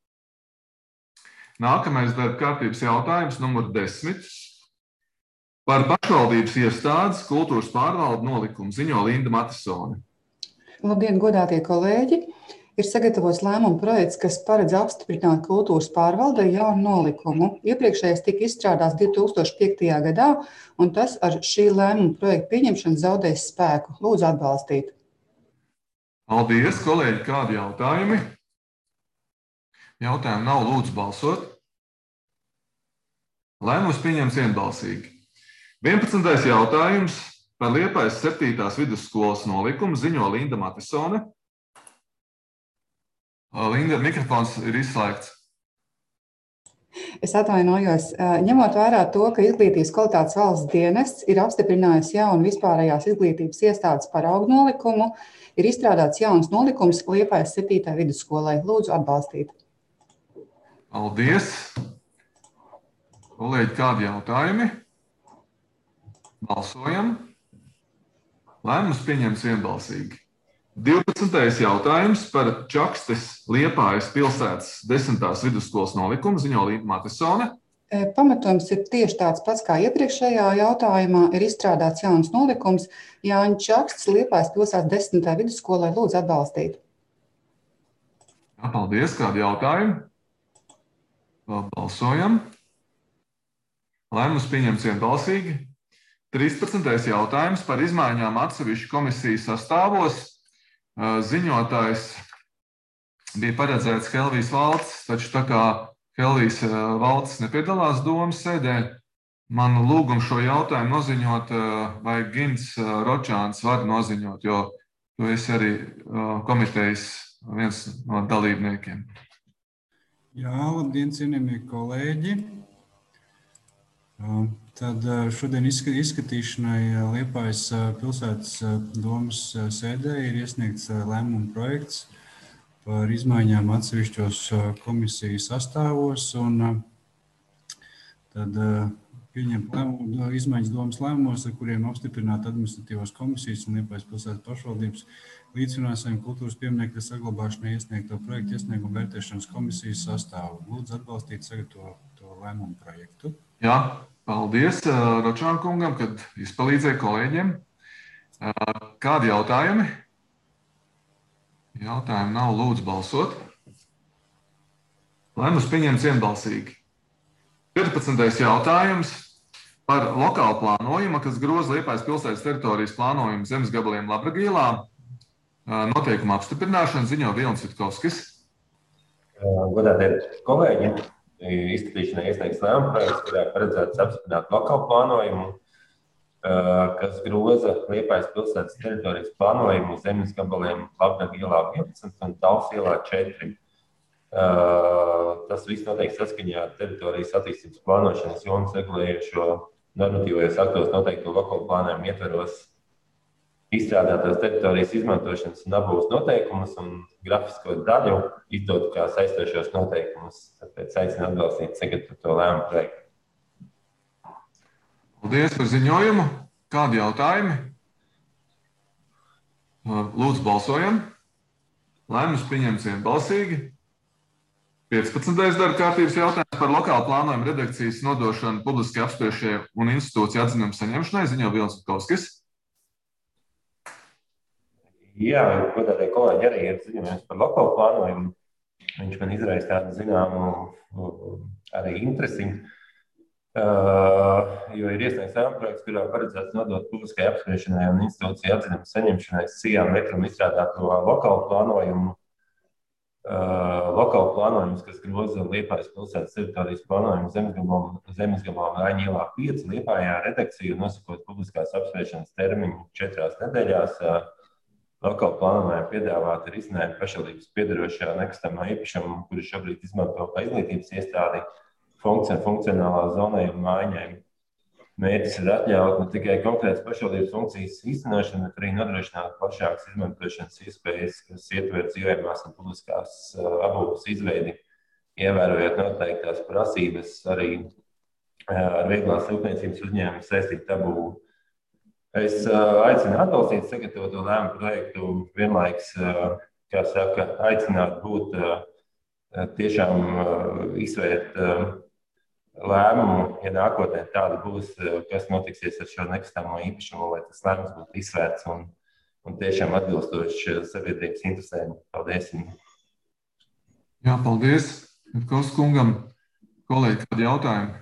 Nākamais darba kārtības jautājums, numur desmit. Par pašvaldības iestādes kultūras pārvaldu nolikumu ziņo Linda Matisone. Labdien, godātie kolēģi! Ir sagatavots lēmuma projekts, kas paredz apstiprināt kultūras pārvaldei jaunu nolikumu. Iepriekšējais tika izstrādāts divi tūkstoši piektajā gadā, un tas ar šī lēmuma projekta pieņemšanu zaudēs spēku. Lūdzu atbalstīt. Paldies, kolēģi! Kādi jautājumi? Jautājumu nav, lūdzu balsot. Lēmums pieņems vienbalsīgi. vienpadsmitais jautājums par Liepājas septītās vidusskolas nolikumu ziņo Linda Matisone. Linda, mikrofons ir izslēgts. Es atvainojos. Ņemot vērā to, ka Izglītības kvalitātes valsts dienests ir apstiprinājusi jaunu vispārējās izglītības iestādes paraugu nolikumu, ir izstrādāts jauns nolikums Liepājas septītā vidusskolai. Lūdzu atbalstīt. Paldies! Kolēģi, kādi jautājumi? Balsojam. Lēmums pieņems vienbalsīgi. divpadsmitais jautājums par Čakstes Liepājas pilsētas desmitās vidusskolas nolikumu ziņo Linda Matisone. Pamatojums ir tieši tāds pats kā iepriekšējā jautājumā. Ir izstrādāts jauns nolikums Jāņa Čakstes Liepājas pilsētas desmitā vidusskolai. Lūdzu atbalstīt. Jā, paldies! Kādi jautājumi? Balsojam. Lēmums pieņemts vienbalsīgi. trīspadsmitais jautājums par izmaiņām atsevišķu komisiju sastāvos. Ziņotājs bija paredzēts Helvijas Valts, taču tā kā Helvijas Valts nepiedalās domas sēdē, man lūgumu šo jautājumu noziņot, vai Gins Ročāns var noziņot, jo tu esi arī komitejas viens no dalībniekiem. Jā, labdien, cienījamie kolēģi. Tad šodien izskatīšanai Liepājas pilsētas domas sēdē ir iesniegts lēmuma projekts par izmaiņām atsevišķos komisiju sastāvos un tad pieņemt lēmumu, izmaiņas domas lēmumos, ar kuriem apstiprināt administratīvos komisijas un Liepājas pilsētas pašvaldības līdzfinansējumu kultūras pieminekļa saglabāšanai iesniegto projektu iesniegumu vērtēšanas komisijas sastāvu. Lūdzu atbalstīt sagatavoto lēmumu projektu. Jā, paldies Ročāna kungam, kad izpalīdzēja kolēģiem. Kādi jautājumi? Jautājumi nav, lūdzu balsot. Lēmums pieņemts vienbalsīgi. četrpadsmitais jautājums par lokālu plānojumu, kas groza Liepājas pilsētas teritorijas plānojumu zemes gabaliem Labragīlā. Noteikuma apstiprināšanu ziņo Vilnis Vitkovskis. Godātie kolēģi, izskatīšanai iesniegts lēmuma projekts, kurā paredzēts apstiprināt lokalu plānojumu, kas groza Liepājas pilsētas teritorijas plānojumu zemes gabaliem Labnaga ielā vienpadsmit un Tals ielā četri. Tas viss notiek saskaņā ar teritorijas attīstības plānošanas jomas regulējušo normatīvajos aktos noteikto lokalu plānojumu ietveros izstrādātos teritorijas izmantošanas un apbūves noteikumus un grafisko daļu izdot kā saistošos noteikumus. Tāpēc aicinu atbalstīt sagatavoto lēmumu projektu. Paldies par ziņojumu. Kādi jautājumi? Lūdzu, balsojam. Lēmums pieņemts vienbalsīgi. piecpadsmitais darba kārtības jautājums par lokālu plānojumu redakcijas nodošanu publiski apspriešanai un institūciju atzinumu saņemšanai ziņo Vilnis Vitkovskis. Jā, godātie kolēģi, arī ir ziņojums par lokālu plānojumu. Viņš man izraisa tādu zināmu arī interesi, jo ir iesniegts lēmuma projekts, kurā paredzēts nodot publiskai apspriešanai un institūciju atzinumu saņemšanai Sijām metram izstrādāto lokālu plānojumu. Lokālu plānojumus, kas groza Liepājas pilsētas teritorijas plānojumu zemesgabalā Raņa ielā pieci Liepājā redakciju, nosakot publiskās apspriešanas termiņu četrās nedēļās. Lokālu plānojumu piedāvāt ir izcinājumi pašvaldības piederošajā nekustamā īpašumā, kuri šobrīd izmanto kā izglītības iestādi funkciju funkcionālā zonai un mājiņai. Mērķis ir atļaut ne tikai konkrētas pašvaldības funkcijas īstenošanu, bet arī nodrošināt plašākas izmantošanas iespējas, kas ietver dzīvojamās un publiskās apbūves izveidi, ievērojot noteiktās prasības arī ar vieglās rūpniecības uzņēmumu saistītu apbūvi. Es aicinu atbalstīt sagatavoto lēmumu projektu, vienlaiks, kā saka, aicināt būt tiešām izvērt lēmumu, ja nākotnē tāda būs, kas notiksies ar šo nekustamo īpašumu, lai tas lēmums būtu izvērts un, un tiešām atbilstoši sabiedrības interesēm. Paldies! Jā, paldies Vitkovs kungam. Kolēģi, kādi jautājumi?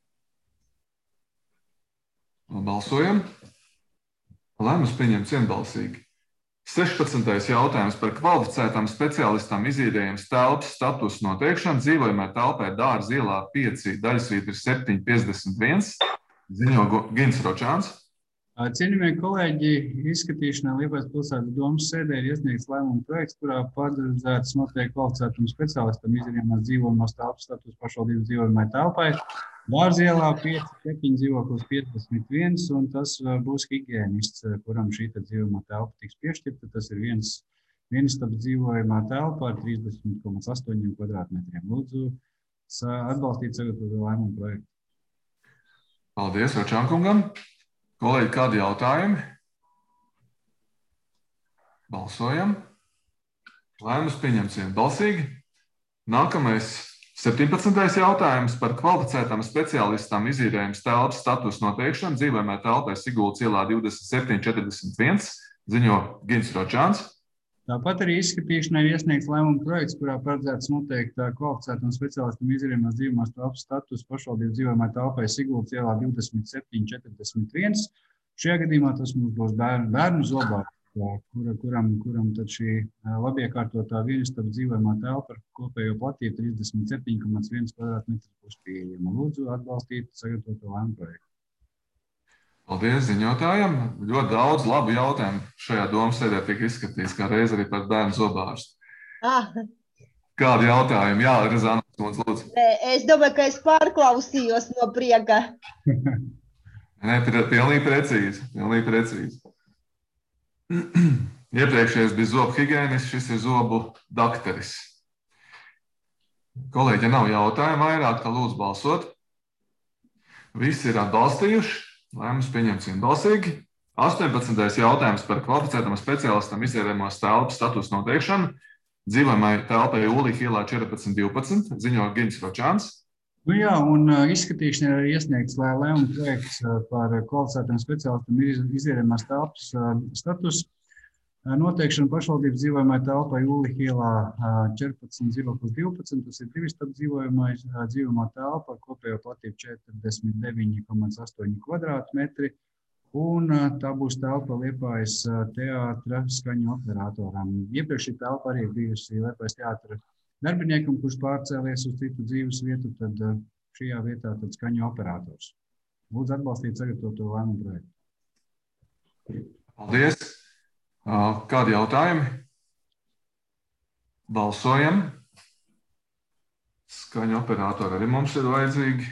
Balsojam. Lēmums pieņemts vienbalsīgi. sešpadsmitais jautājums par kvalificētām speciālistām izīrējums telpas statusu noteikšanu dzīvojamai telpai Dārza ielā pieci, daļasvītra septiņi piecdesmit viens. Ziņo Gins Ročāns. Cienījamie kolēģi, izskatīšanā Liepājas pilsētas domas sēdē ir iesniegts lēmuma projekts, kurā paredzēts noteikt kvalificētam speciālistam izīrējumās dzīvojamās telpas status pašvaldības dzīvojamai telpai. Dārza ielā pieci, septiņi dzīvoklis piecdesmit viens, un tas būs higiēnists, kuram šī dzīvojamā telpa tiks piešķirta. Tas ir viens, viens stabs dzīvojamā telpa ar trīsdesmit komats astoņi kvadrātmetriem. Lūdzu, atbalstīt sagatavoto lēmumu projektu. Paldies Ročānkungam. Kolēģi, kādi jautājumi? Balsojam. Lēmums pieņemts vienbalsīgi. Nākamais septiņpadsmitais jautājums par kvalificētām speciālistām izīrējums telpas status noteikšanu dzīvojamai telpai Sigultas ielā divdesmit septiņi četrdesmit viens. Ziņo Gins Ročāns. Tāpat arī izskatīšanai ir iesniegts lēmuma projekts, kurā paredzēts noteikt kvalificētam speciālistam izīrējumās dzīvojamās telpas status pašvaldības dzīvojamai telpai Sigultas ielā divdesmit septiņi četrdesmit viens. Šajā gadījumā tas mums būs bērnu, bērnu zobārsts, kura, kuram, kuram tad šī labiekārtotā vienistaba dzīvojamā telpa ar kopējo platību trīsdesmit septiņi komats viens kvadrātmetrs būs pieejama. Lūdzu, atbalstīt sagatavoto lēmumu projektu. Paldies ziņotājam. Ļoti daudz labu jautājumu šajā domas sēdē tika izskatīts, kā reiz arī par bērnu zobārstu. Ah. Kādi jautājumi? Jā, Rezāna, lūdzu. Es domāju, ka es pārklausījos no prieka. Nē, pilnīgi precīzi. Pilnīgi precīzi. Iepriekšējais bija zobu higiēnists, šis ir zobu dakteris. Kolēģi, ja nav jautājumu vairāk, tad lūdzu balsot. Visi ir atbalstījuši. Lēmums pieņemts vienbalsīgi. astoņpadsmitais jautājums par kvalificētam speciālistam izīrējumās telpas status noteikšanu dzīvojamai telpai Ulīha ielā četrpadsmit divpadsmit. Ziņo Gins Ročāns. Nu jā, un izskatīšanai ir iesniegts lēmuma projekts par kvalificētam speciālistam izīrējumās telpas status noteikšanu pašvaldības dzīvojamai telpai Ulīha ielā četrpadsmit divpadsmit. Tas ir divistabu dzīvojamā telpa ar kopējo platību četrdesmit deviņi komats astoņi kvadrātmetri. Un tā būs telpa Liepājas teātra skaņu operatoram. Iepriekš šī telpa arī bijusi Liepājas teātra darbiniekam, kurš pārcēlies uz citu dzīves vietu, tad šajā vietā tad skaņu operators. Lūdzu atbalstīt sagatavoto lēmumu projektu. Paldies. Kādi jautājumi? Balsojam. Skaņu operatori arī mums ir vajadzīgi.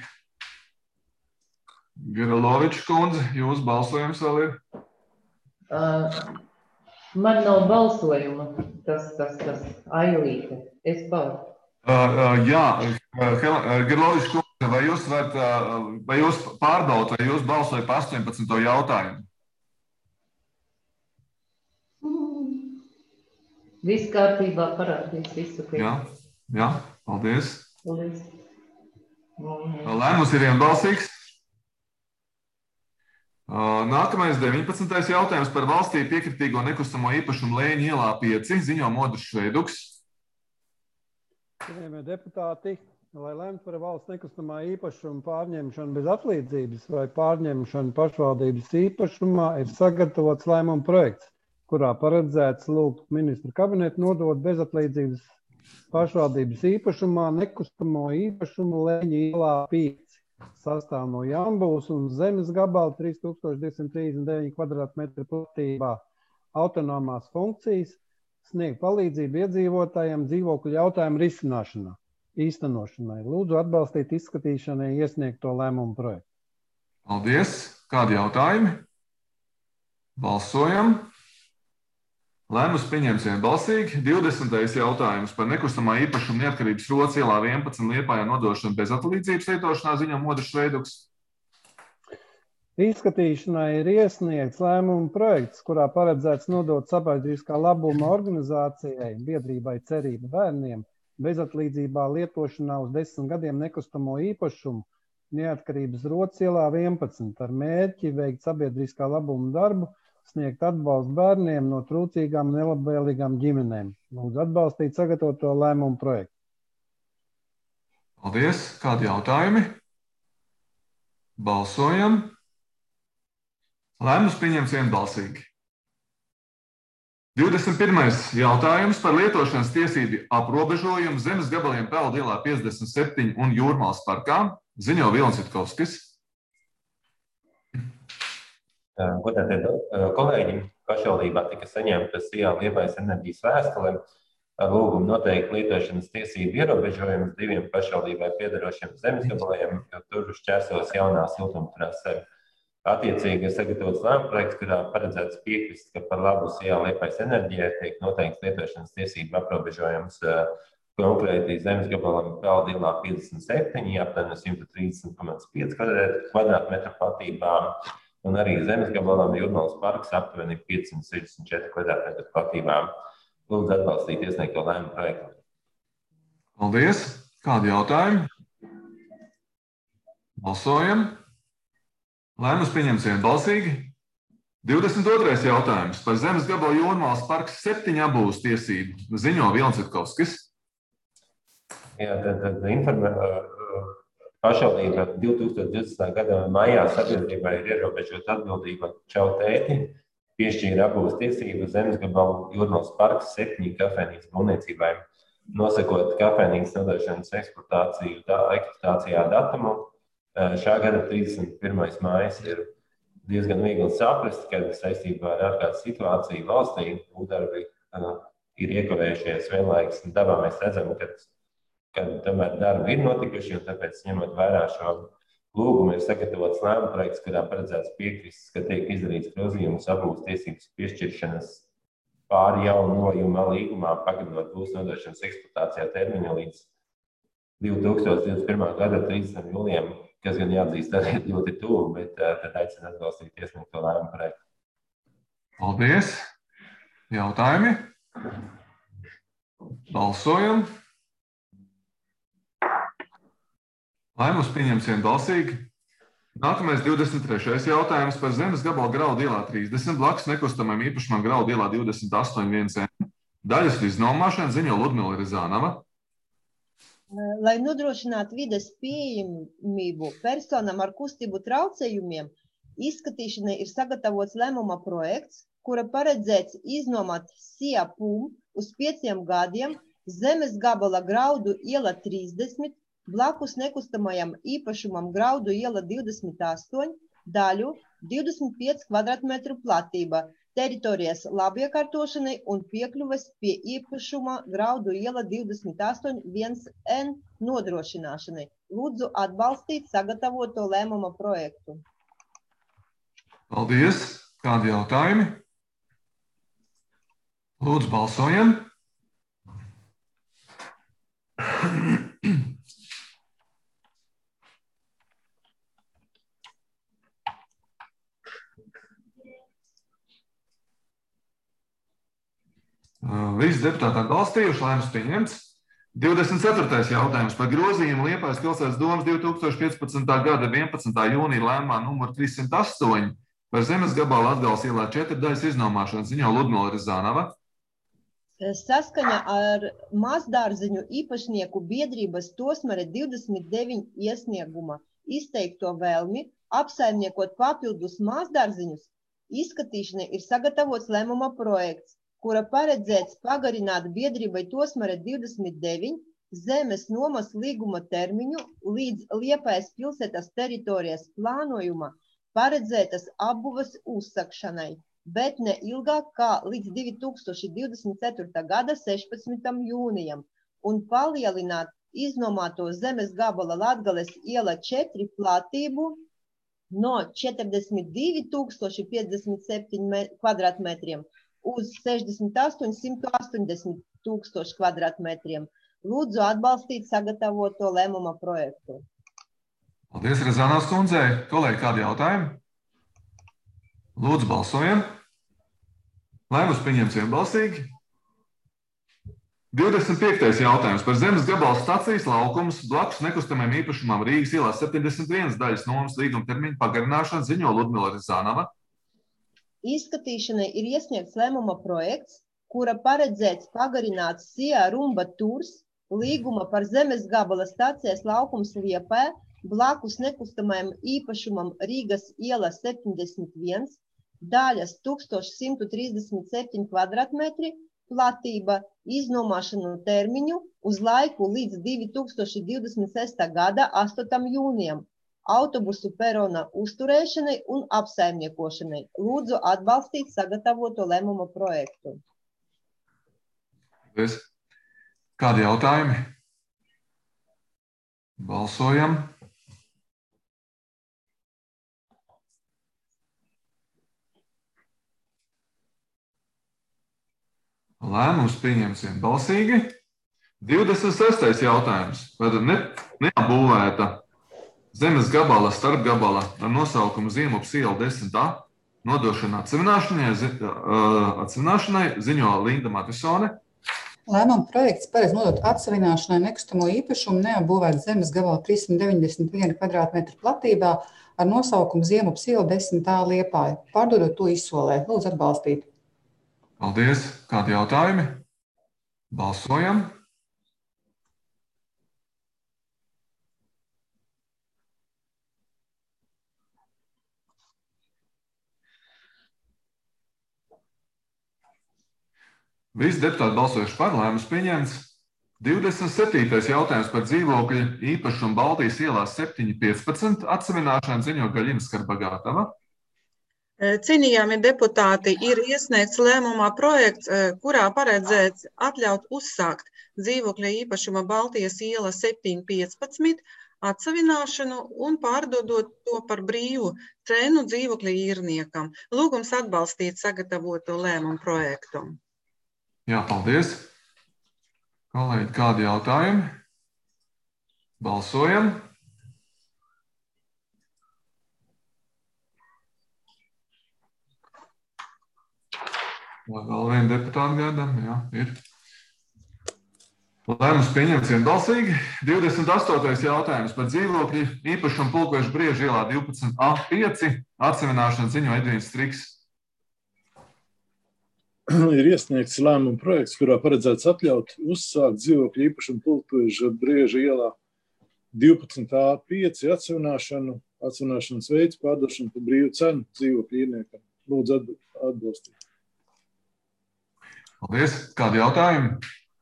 Geralovičs kundze, jūsu balsojums vēl ir? Uh, man nav balsojuma, tas, tas, tas Ailīte. Es balsu. Uh, uh, jā, Geralovičs kundze, vai jūs varat, uh, vai jūs pārbaudat, vai jūs balsojat par astoņpadsmito jautājumu? Mm. Viss kārtībā parādīs visu. Pēc. Jā, jā, paldies. Paldies. Mm. Lēmums ir vienbalsīgs. Nākamais deviņpadsmitais jautājums par valstī piekritīgo nekustamo īpašumu Lēņa ielā pieci, ziņo Modris Šveiduks. Cienījamie deputāti, lai lemtu par valsts nekustamā īpašuma pārņemšanu bez atlīdzības vai pārņemšanu pašvaldības īpašumā, ir sagatavots lēmuma projekts, kurā paredzēts lūgt ministru kabinetu nodot bez atlīdzības pašvaldības īpašumā nekustamo īpašumu Lēņa ielā pieci. Sastāv no Jambūs un zemes gabala trīs tūkstoši divsimt trīsdesmit deviņi kvadrātmetri platībā, autonomās funkcijas, sniegt palīdzību iedzīvotājiem dzīvokļu jautājumu risināšanā, īstenošanai. Lūdzu atbalstīt izskatīšanai iesniegto lēmumu projektu. Paldies. Kādi jautājumi? Balsojam. Lēmums pieņems vienbalsīgi. divdesmitais jautājums par nekustamā īpašuma neatkarības rotas ielā vienpadsmit Liepājā nodošanu bez atlīdzības lietošanā, ziņo Modris Šveiduks. Izskatīšanai ir iesniegts lēmuma projekts, kurā paredzēts nodot sabiedriskā labuma organizācijai, biedrībai Cerība bērniem, bezatlīdzībā lietošanā uz desmit gadiem nekustamo īpašumu neatkarības rotas ielā vienpadsmit ar mērķi veikt sabiedriskā labuma darbu, sniegt atbalstu bērniem no trūcīgām un nelabvēlīgām ģimenēm. Lūdzu atbalstīt sagatavoto lēmumu projektu. Paldies. Kādi jautājumi? Balsojam. Lēmums pieņems vienbalsīgi. divdesmit pirmais jautājums par lietošanas tiesību aprobežojumu zemes gabaliem Peldu ielā piecdesmit septiņi un Jūrmālas parkā, ziņo Vilnis Vitkovskis. Godātie kolēģi, pašvaldībā tika saņemtas Liepājas enerģijas vēstule ar lūgumu noteikt lietošanas tiesību ierobežojumus diviem pašvaldībai piederošiem zemes gabaliem, jo tur šķērsos jaunā siltumtrase. Attiecīgi ir sagatavots lēmuma projekts, kurā paredzēts piekrist, ka par labu Liepājas enerģijai tiek noteikts lietošanas tiesību aprobežojums konkrēti zemes gabalam Peldu ielā piecdesmit septiņi, aptuveni simt trīsdesmit pieci kvadrātmetru platībā. Un arī zemes gabalam Jūrmālas parks aptuveni piecsimt sešdesmit četri kvadrātmetru platībām. Lūdzu atbalstīt iesniegto lēmumu projektu. Paldies. Kādi jautājumi? Balsojam. Lēmums pieņems vienbalsīgi. divdesmit otrais jautājums par zemes gabalu Jūrmālas parks septiņu abūs tiesību, ziņo Vilnis Vitkovskis. Jā, tad, tad informē... Pašvaldība divi tūkstoši divdesmitā gada maijā sabiedrībai ir ierobežota atbildība Čautēti, piešķīra abūs tiesību zemes gabalu Jūrmālas parks septiņu kafejnīcas būvniecībai, nosakot kafejnīcas nodošanas eksploatāciju tā, eksploatācijā datumu. Šā gada trīsdesmit pirmais mājas ir diezgan viegli saprast, kad saistībā ar ārkārtas situāciju valstī būvdarbi ir iekavējušies vienlaikus. Dabā mēs redzam, ka kad tomēr darbi ir notikuši, un tāpēc ņemot vērā šo lūgumu ir sagatavots lēmuma projekts, kurā paredzēts piekrists, ka tiek izdarīts grozījums abūs tiesības piešķiršanas pāri jaunu nolīgumā līgumā, pagarinot būs nodošanas eksploatācijā termiņu līdz divi tūkstoši divdesmit pirmā gada trīsdesmitajam jūlijam, kas gan jāatzīst arī ļoti tuvu, bet tad aicinu atbalstīt iesniegto lēmumu projektu. Paldies. Jautājumi? Balsojam. Lēmums pieņems vienbalsīgi. Nākamais divdesmit trešais jautājums par zemes gabalu Graudu ielā trīsdesmit, blakus nekustamajam īpašumam Graudu ielā divdesmit astoņi viens M. Daļas iznomāšana, ziņo Ludmila Rizānava. Lai nodrošinātu vides pieejamību personām ar kustību traucējumiem, Izskatīšanai ir sagatavots lēmuma projekts, kura paredzēts iznomāt Sija Pum uz pieciem gadiem zemes gabala Graudu iela trīsdesmit, blakus nekustamajam īpašumam Graudu iela divdesmit astoņi, daļu divdesmit pieci kvadrātmetru platība, teritorijas labiekārtošanai un piekļuves pie īpašuma Graudu iela divdesmit astoņi viens N nodrošināšanai. Lūdzu atbalstīt sagatavoto lēmuma projektu. Paldies! Kādi jautājumi? Lūdzu, balsojam! Visi deputāti atbalstījuši, lēmums pieņemts. divdesmit ceturtais jautājums par grozījumu Liepājas pilsētas domas divi tūkstoši piecpadsmitā gada vienpadsmitā jūnija lēmumā numur trīssimt astoņi par zemes gabalu Latgales ielā četri daļas iznomāšanu, ziņo Ludmila Rizānova. Saskaņā ar mazdārziņu īpašnieku biedrības Tosmare divdesmit deviņi iesnieguma izteikto vēlmi apsaimniekot papildus mazdārziņus, izskatīšanai ir sagatavots lēmuma projekts, kura paredzēts pagarināt biedrībai Tosmare divdesmit deviņi zemes nomas līguma termiņu līdz Liepājas pilsētas teritorijas plānojuma paredzētas apbūves uzsākšanai, bet ne ilgāk kā līdz divi tūkstoši divdesmit ceturtā gada sešpadsmitam jūnijam, un palielināt iznomāto zemes gabala Latgales iela četri platību no četrdesmit divi tūkstoši piecdesmit septiņi kvadrātmetriem uz sešdesmit astoņi simti astoņdesmit tūkstoši kvadrātmetriem. Lūdzu atbalstīt sagatavoto lēmuma projektu. Paldies, Rezānās kundzei. Kolēģi, kādi jautājumi? Lūdzu, balsojam. Lēmums pieņemts vienbalsīgi. divdesmit piektais jautājums par zemes gabala stacijas laukums blakus nekustamajam īpašumam Rīgas ielā septiņdesmit viens daļas nomas līguma termiņu pagarināšana, ziņo Ludmila Rizānova. Izskatīšanai ir iesniegts lēmuma projekts, kura paredzēts pagarināt Sija Rumba Turs līguma par zemes gabala stacijas laukums Liepājā blakus nekustamajam īpašumam Rīgas iela septiņdesmit viens, daļas tūkstoš simt trīsdesmit septiņi kvadrātmetri, platība, iznomāšanu termiņu uz laiku līdz divi tūkstoši divdesmit sestā gada astotam jūnijam, autobusu perona uzturēšanai un apsaimniekošanai. Lūdzu atbalstīt sagatavoto lēmuma projektu. Paldies. Kādi jautājumi? Balsojam. Lēmums pieņems vienbalsīgi. divdesmit sestais jautājums par ne, neapbūvēta zemes gabala starpgabala ar nosaukumu Ziemupas iela desmit A nodošana atsevināšanai, atsevināšanai ziņo Linda Matisone. Lēmuma projekts paredz nodot atsevināšanai nekustamo īpašumu neapbūvēt zemes gabala trīssimt deviņdesmit viena kvadrātmetra platībā ar nosaukumu Ziemupas iela desmit A Liepāja, pārdodot to izsolē. Lūdzu atbalstīt. Paldies. Kādi jautājumi? Balsojam. Visi deputāti balsojuši par, lēmums pieņemts. divdesmit septītais jautājums par dzīvokļu īpašumu Baltijas ielā septiņi piecpadsmit atsevināšanu, ziņo Gaļina Skarbagātava. Cienījami deputāti, ir iesniegts lēmumā projekts, kurā paredzēts atļaut uzsākt dzīvokļa īpašuma Baltijas iela septiņi piecpadsmit atsevināšanu un pārdodot to par brīvu cenu dzīvokļa īrniekam. Lūgums atbalstīt sagatavoto lēmumu projektu. Jā, paldies. Kolēģi, kādi jautājumi? Balsojam. Vai vēl vienu deputātu gaidām? Jā, ir. Lēmums pieņemts vienbalsīgi. divdesmit astotais jautājums par dzīvokļu īpašumu Pulkveža Brieža ielā divpadsmit A pieci atsevināšanu, ziņo Edvīns Striks. Ir iesniegts lēmuma projekts, kurā paredzēts atļaut uzsākt dzīvokļu īpašumu Pulkveža Brieža ielā divpadsmit A pieci atsevināšanu atsevināšanas veids, pārdošana par brīvu cenu dzīvokļu īrniekam. Lūdzu atbalstīt. Paldies. Kādi jautājumi?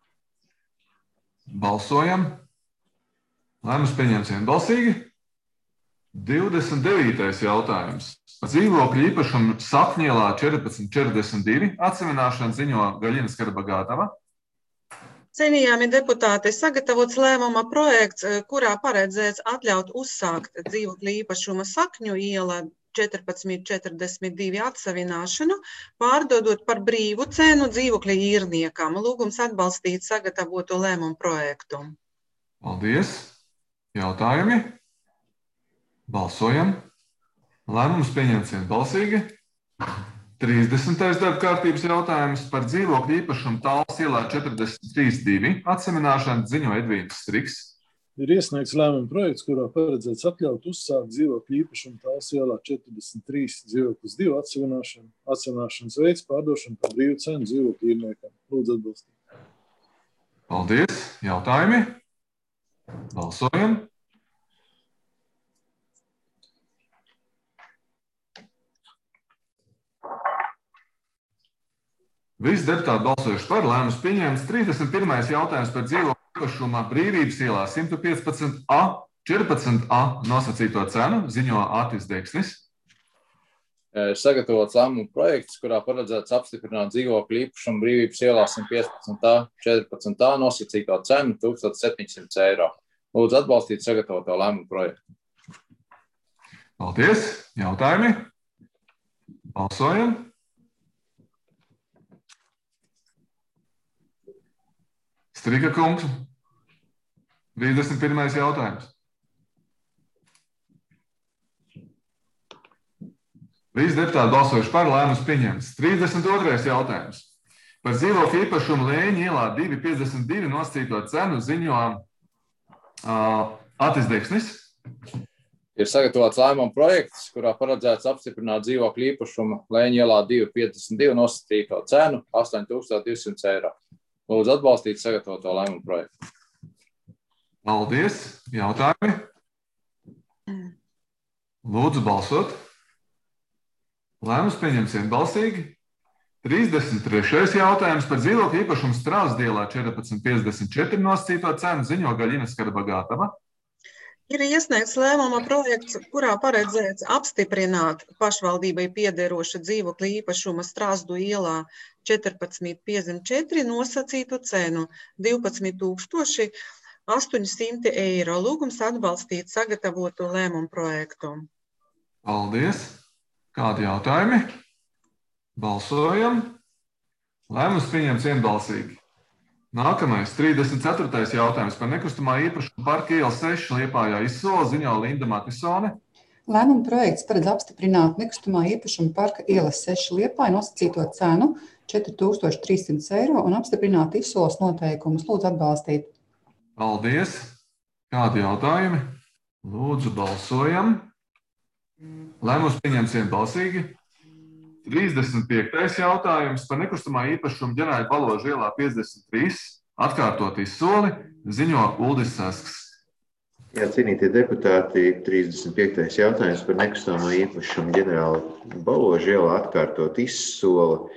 Balsojam. Lēmums pieņemts vienbalsīgi. divdesmit devītais jautājums. Par dzīvokļu īpašumu Sapņielā četrpadsmit četrdesmit divi atsevināšanu ziņo Gaļina Skarbagātava. Cienījami deputāti, sagatavots lēmuma projekts, kurā paredzēts atļaut uzsākt dzīvokļu īpašuma Sakņu iela četrpadsmit četrdesmit divi atsevināšanu, pārdodot par brīvu cenu dzīvokļu īrniekam. Lūgums atbalstīt sagatavoto lēmumu projektu. Paldies. Jautājumi? Balsojam. Lēmums pieņemts vienbalsīgi. trīsdesmitais darba kārtības jautājums par dzīvokļu īpašumu Tāls ielā četrdesmit trīs divi atsevināšanu ziņo Edvīns Striks. Ir iesniegts lēmuma projekts, kurā paredzēts atļaut uzsākt dzīvokļu īpašumu Tāls ielā četrdesmit trīs dzīvoklis divi atsevināšanu, atsevināšanas veids, pārdošana par brīvu cenu dzīvokļu īrniekam. Lūdzu atbalstīt. Paldies. Jautājumi? Balsojam. Visi deputāti balsojuši par, lēmums pieņēmts. trīsdesmit pirmais jautājums par dzīvokļu īpašumā Brīvības ielā simt piecpadsmit A, četrpadsmit A nosacīto cenu ziņo Atis Deksnis. Sagatavots lēmuma projekts, kurā paredzēts apstiprināt dzīvokļu īpašumu Brīvības ielā simt piecpadsmit A, četrpadsmit A nosacīto cenu tūkstoš septiņsimt eiro. Lūdzu atbalstīt sagatavoto lēmuma projektu. Paldies. Jautājumi? Balsojam. Strika kungs. trīsdesmit pirmais jautājums. Visi deputāti balsojuši par, lēmums pieņemts. trīsdesmit otrais jautājums. Par dzīvokļu īpašumu Lēņa ielā divi piecdesmit divi nosacīto cenu ziņo uh, Atis Deksnis. Ir sagatavots lēmuma projekts, kurā paredzēts apstiprināt dzīvokļu īpašumu Lēņa ielā divi piecdesmit divi nosacīto cenu astoņi tūkstoši divsimt eiro. Lūdzu atbalstīt sagatavoto lēmumu projektu. Paldies. Jautājumi? Lūdzu balsot. Lēmums pieņems vienbalsīgi. trīsdesmit trešais jautājums par dzīvokļu īpašumu Strāzdielā četrpadsmit piecdesmit četri nosacīto cenu ziņo Gaļina Skarbagātava. Ir iesniegts lēmuma projekts, kurā paredzēts apstiprināt pašvaldībai piederoša dzīvokļa īpašuma Strāzdu ielā četrpadsmit piecdesmit četri nosacītu cenu divpadsmit tūkstoši astoņi simti eiro. Lūgums atbalstīt sagatavoto lēmumu projektu. Paldies. Kādi jautājumi? Balsojam. Lēmums pieņemts vienbalsīgi. Nākamais, trīsdesmit ceturtais jautājums par nekustamā īpašuma Parka iela seši Liepājā izsola ziņo Linda Matisone. Lēmuma projekts paredz apstiprināt nekustamā īpašuma Parka iela seši Liepāja nosacīto cenu četri tūkstoši trīs simti eiro un apstiprināt izsoles noteikumus. Lūdzu atbalstīt. Paldies. Kādi jautājumi? Lūdzu balsojam. Lēmums pieņemts vienbalsīgi. trīsdesmit piektais jautājums par nekustamā īpašuma ģenerāļa Baloža ielā piecdesmit trīs atkārtot izsoli ziņo Uldis Sasks. Jā, cienītie deputāti, trīsdesmit piektais jautājums par nekustamā īpašuma ģenerāļa Baloža ielā atkārtot izsoli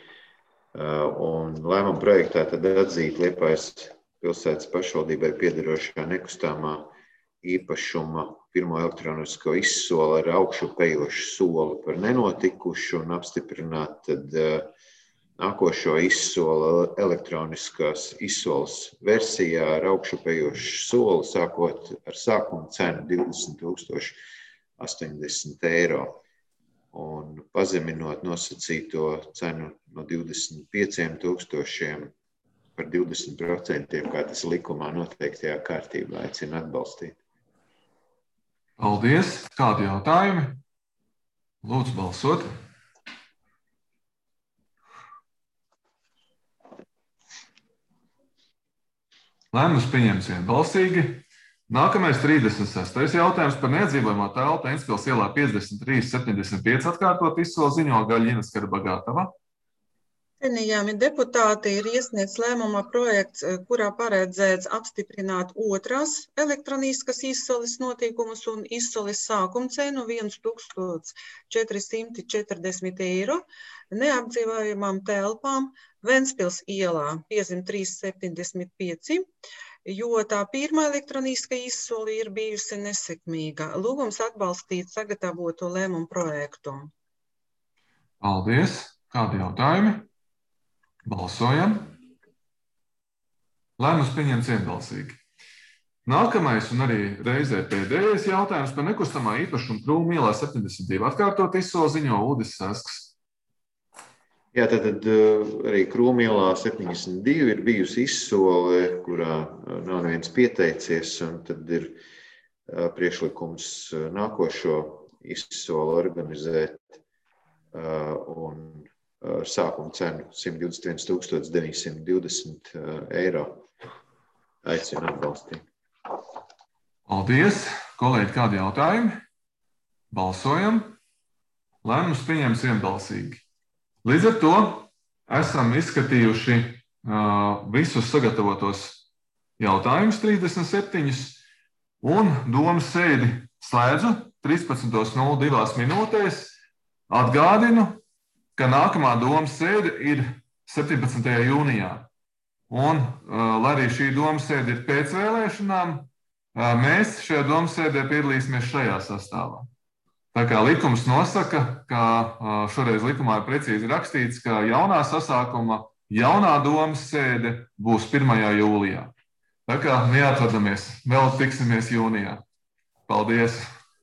un lēmuma projektā tad atzīt Liepājas pilsētas pašvaldībai piederošā nekustamā īpašuma pirmo elektronisko izsoli ar augšupejošu soli par nenotikušu un apstiprināt tad nākošo izsoli elektroniskās izsoles versijā ar augšupejošu soli, sākot ar sākuma cenu divdesmit tūkstoši astoņdesmit eiro un pazeminot nosacīto cenu no divdesmit pieciem tūkstošiem par divdesmit procentiem, kā tas likumā noteiktajā kārtībā. Aicinu atbalstīt. Paldies. Kādi jautājumi? Lūdzu balsot. Lēmums pieņemts vienbalsīgi. Nākamais trīsdesmit sestais jautājums par nedzīvojamo telpu Enspils ielā piecdesmit trīs septiņdesmit pieci atkārtot izsoli ziņo Gaļina Skarbagātava. Cienījami deputāti, ir iesniegts lēmuma projekts, kurā paredzēts apstiprināt otrās elektroniskas izsoles notikumus un izsoles sākuma cenu viens tūkstots četri simti četrdesmit eiro neapdzīvojamām telpām Ventspils ielā piecsimt trīs septiņdesmit pieci, jo tā pirmā elektroniska izsole ir bijusi nesekmīga. Lūgums atbalstīt sagatavoto lēmumu projektu. Paldies! Kādi jautājumi? Balsojam. Lēmums pieņemts vienbalsīgi. Nākamais un arī reizē pēdējais jautājums par nekustamā īpašuma Krūmu ielā septiņdesmit divi. Atkārtot izsoli ziņo Uldis Sasks. Jā, tad arī Krūmu ielā septiņdesmit divi ir bijusi izsole, kurā nav neviens pieteicies, un tad ir priekšlikums nākošo izsoli organizēt un sākuma cenu simt divdesmit viens tūkstotis deviņsimt divdesmit eiro. Aicinu atbalstīt. Paldies! Kolēģi, kādi jautājumi? Balsojam. Lēmums pieņems vienbalsīgi. Līdz ar to esam izskatījuši uh, visus sagatavotos jautājumus trīsdesmit septiņus un domas sēdi slēdzu trīspadsmit nulle divi minūtēs. Atgādinu, ka nākamā domas sēde ir septiņpadsmitajā jūnijā. Un, lai arī šī domas sēde ir pēc vēlēšanām, mēs šajā domas sēdē piedalīsimies šajā sastāvā. Tā kā likums nosaka, ka šoreiz likumā ir precīzi rakstīts, ka jaunā sasākuma, jaunā domas sēde būs pirmajā jūlijā. Tā kā neatvadamies, vēl tiksimies jūnijā. Paldies!